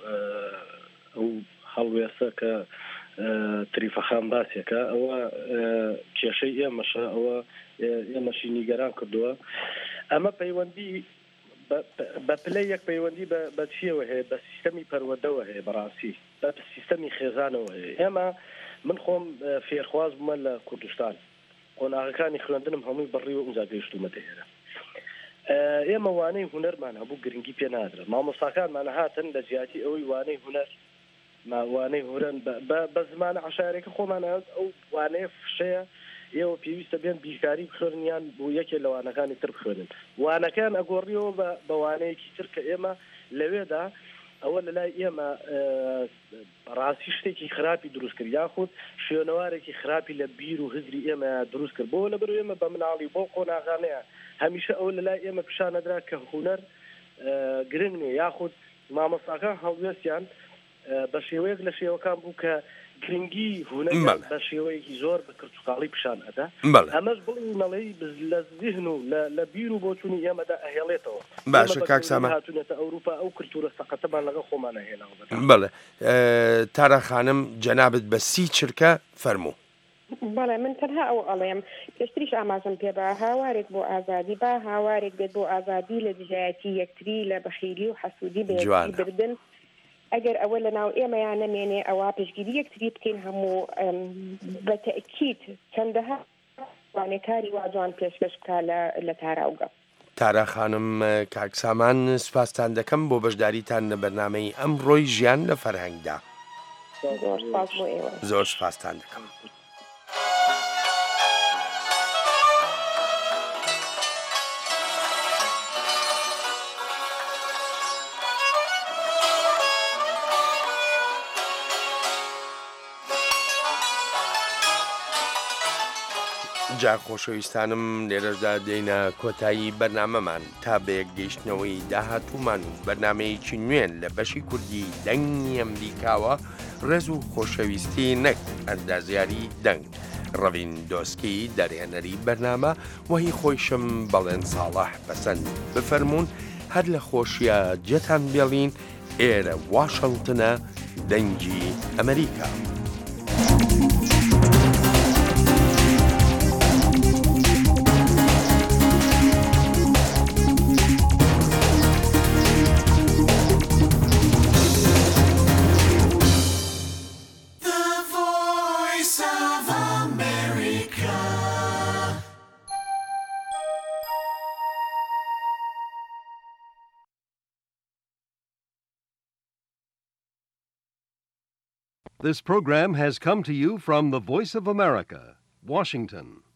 ئەو هەڵوێسە کە تریفەخان باسێکە ئەوە کێشەی ئێمەشە ئەوە ئێمەشی نیگەران کردووە ئەمە پەیوەندی بە پلەی یەک پەیوەندی بە چیەوە هەیە بە سیستەمی پەروەردەوە هەیە بەڕاستی بە سیستەمی خێزانەوە هەیە ئێمە من خۆم فێرخواز بوومە لە کوردستان قۆناغەکانی خوێندنم هەمووی بەڕێوە ئەوجا گەیشتومە دەهێرە ئێمە وانەی هونەرمان هەبوو گرنگی پێ نادرە مامۆستاکانمانە هاتن لە زیاتی ئەوەی وانەی هونەر ماوانەی هورن بە زمانە عشارێکە خۆمان ئەو وانەیە فشەیە ئێوە پێویستە بێن بیرکاری بخوێنیان بۆ یەکێ لەوانەکانی تر بخوێنن وانەکان ئەگۆڕیەوە بە وانەیەکی تر کە ئێمە لەوێدا ئەوە لە لای ئێمە ڕاستی شتێکی خراپی دروست کرد یاخود شوێنەوارێکی خراپی لە بیر و هزری ئێمە دروست کرد بۆ لەبەر ئێمە بە مناڵی بۆ قۆناغانەیە هەمیشە ئەو لە لای ئێمە پیشانەدرا کە هونەر گرنگ نیە یاخود مامۆستاکان هەڵوێستیان بە شێوەیەک لە شێوەکان بوو کە گرنگی هونەر بە شێوەیەکی زۆر بە کردوقاڵی پیشان ئەدا ئەمەش بڵی مەڵەی لە زیهن و لە بیر و بۆچوونی ئێمەدا ئەهێڵێتەوە باشە کاک سامان هاتوونێتە ئەوروپا ئەو کلتورە سەقەتەمان لەگەڵ خۆمان هێناوە بەڵێ تارا خانم جەنابەت بە سی چرکە فەرموو. بەڵێ من تەنها ئەو ئەڵێم پێشتریش ئاماژەم پێ بە هاوارێک بۆ ئازادی با هاوارێک بێت بۆ ئازادی لە دژایەتی یەکتری لە بەخیری و حەسوودی بێتی بردن ئەگەر ئەوە لە ناو ئێمەیان نەمێنێ ئەوە پشگیری یەکتری بکەین هەموو بە تەئکید چەندەها وانێکاری واجوان پێشکەش بکە لە تاراوگە. تارا خانم کاک سامان سپاسان دەکەم بۆ بەشداریتان لە بەرنامەی ئەمڕۆی ژیان لە فەرهەنگدا. زۆر سپاسان دەکەم. جا خۆشەویستانم لێرەشدا دێنە کۆتایی بەرنامەمان تا بە یەکگەیشتنەوەی داهاتوومان و بەرنمەیەکی نوێن لە بەشی کوردی دەنگی ئەمریکاوە ڕێز و خۆشەویستی نەک ئەندازیاری دەنگ ڕەڤین دۆسکی دەرێنەری بەرنامە وهی خۆیشم بەڵێن ساڵح بەسەند بفەرمونون هەر لە خۆشیە جێتان بێڵین ئێرە واشنگتنە دەنگی ئەمریکا. This program has come to you from the Voice of America, Washington.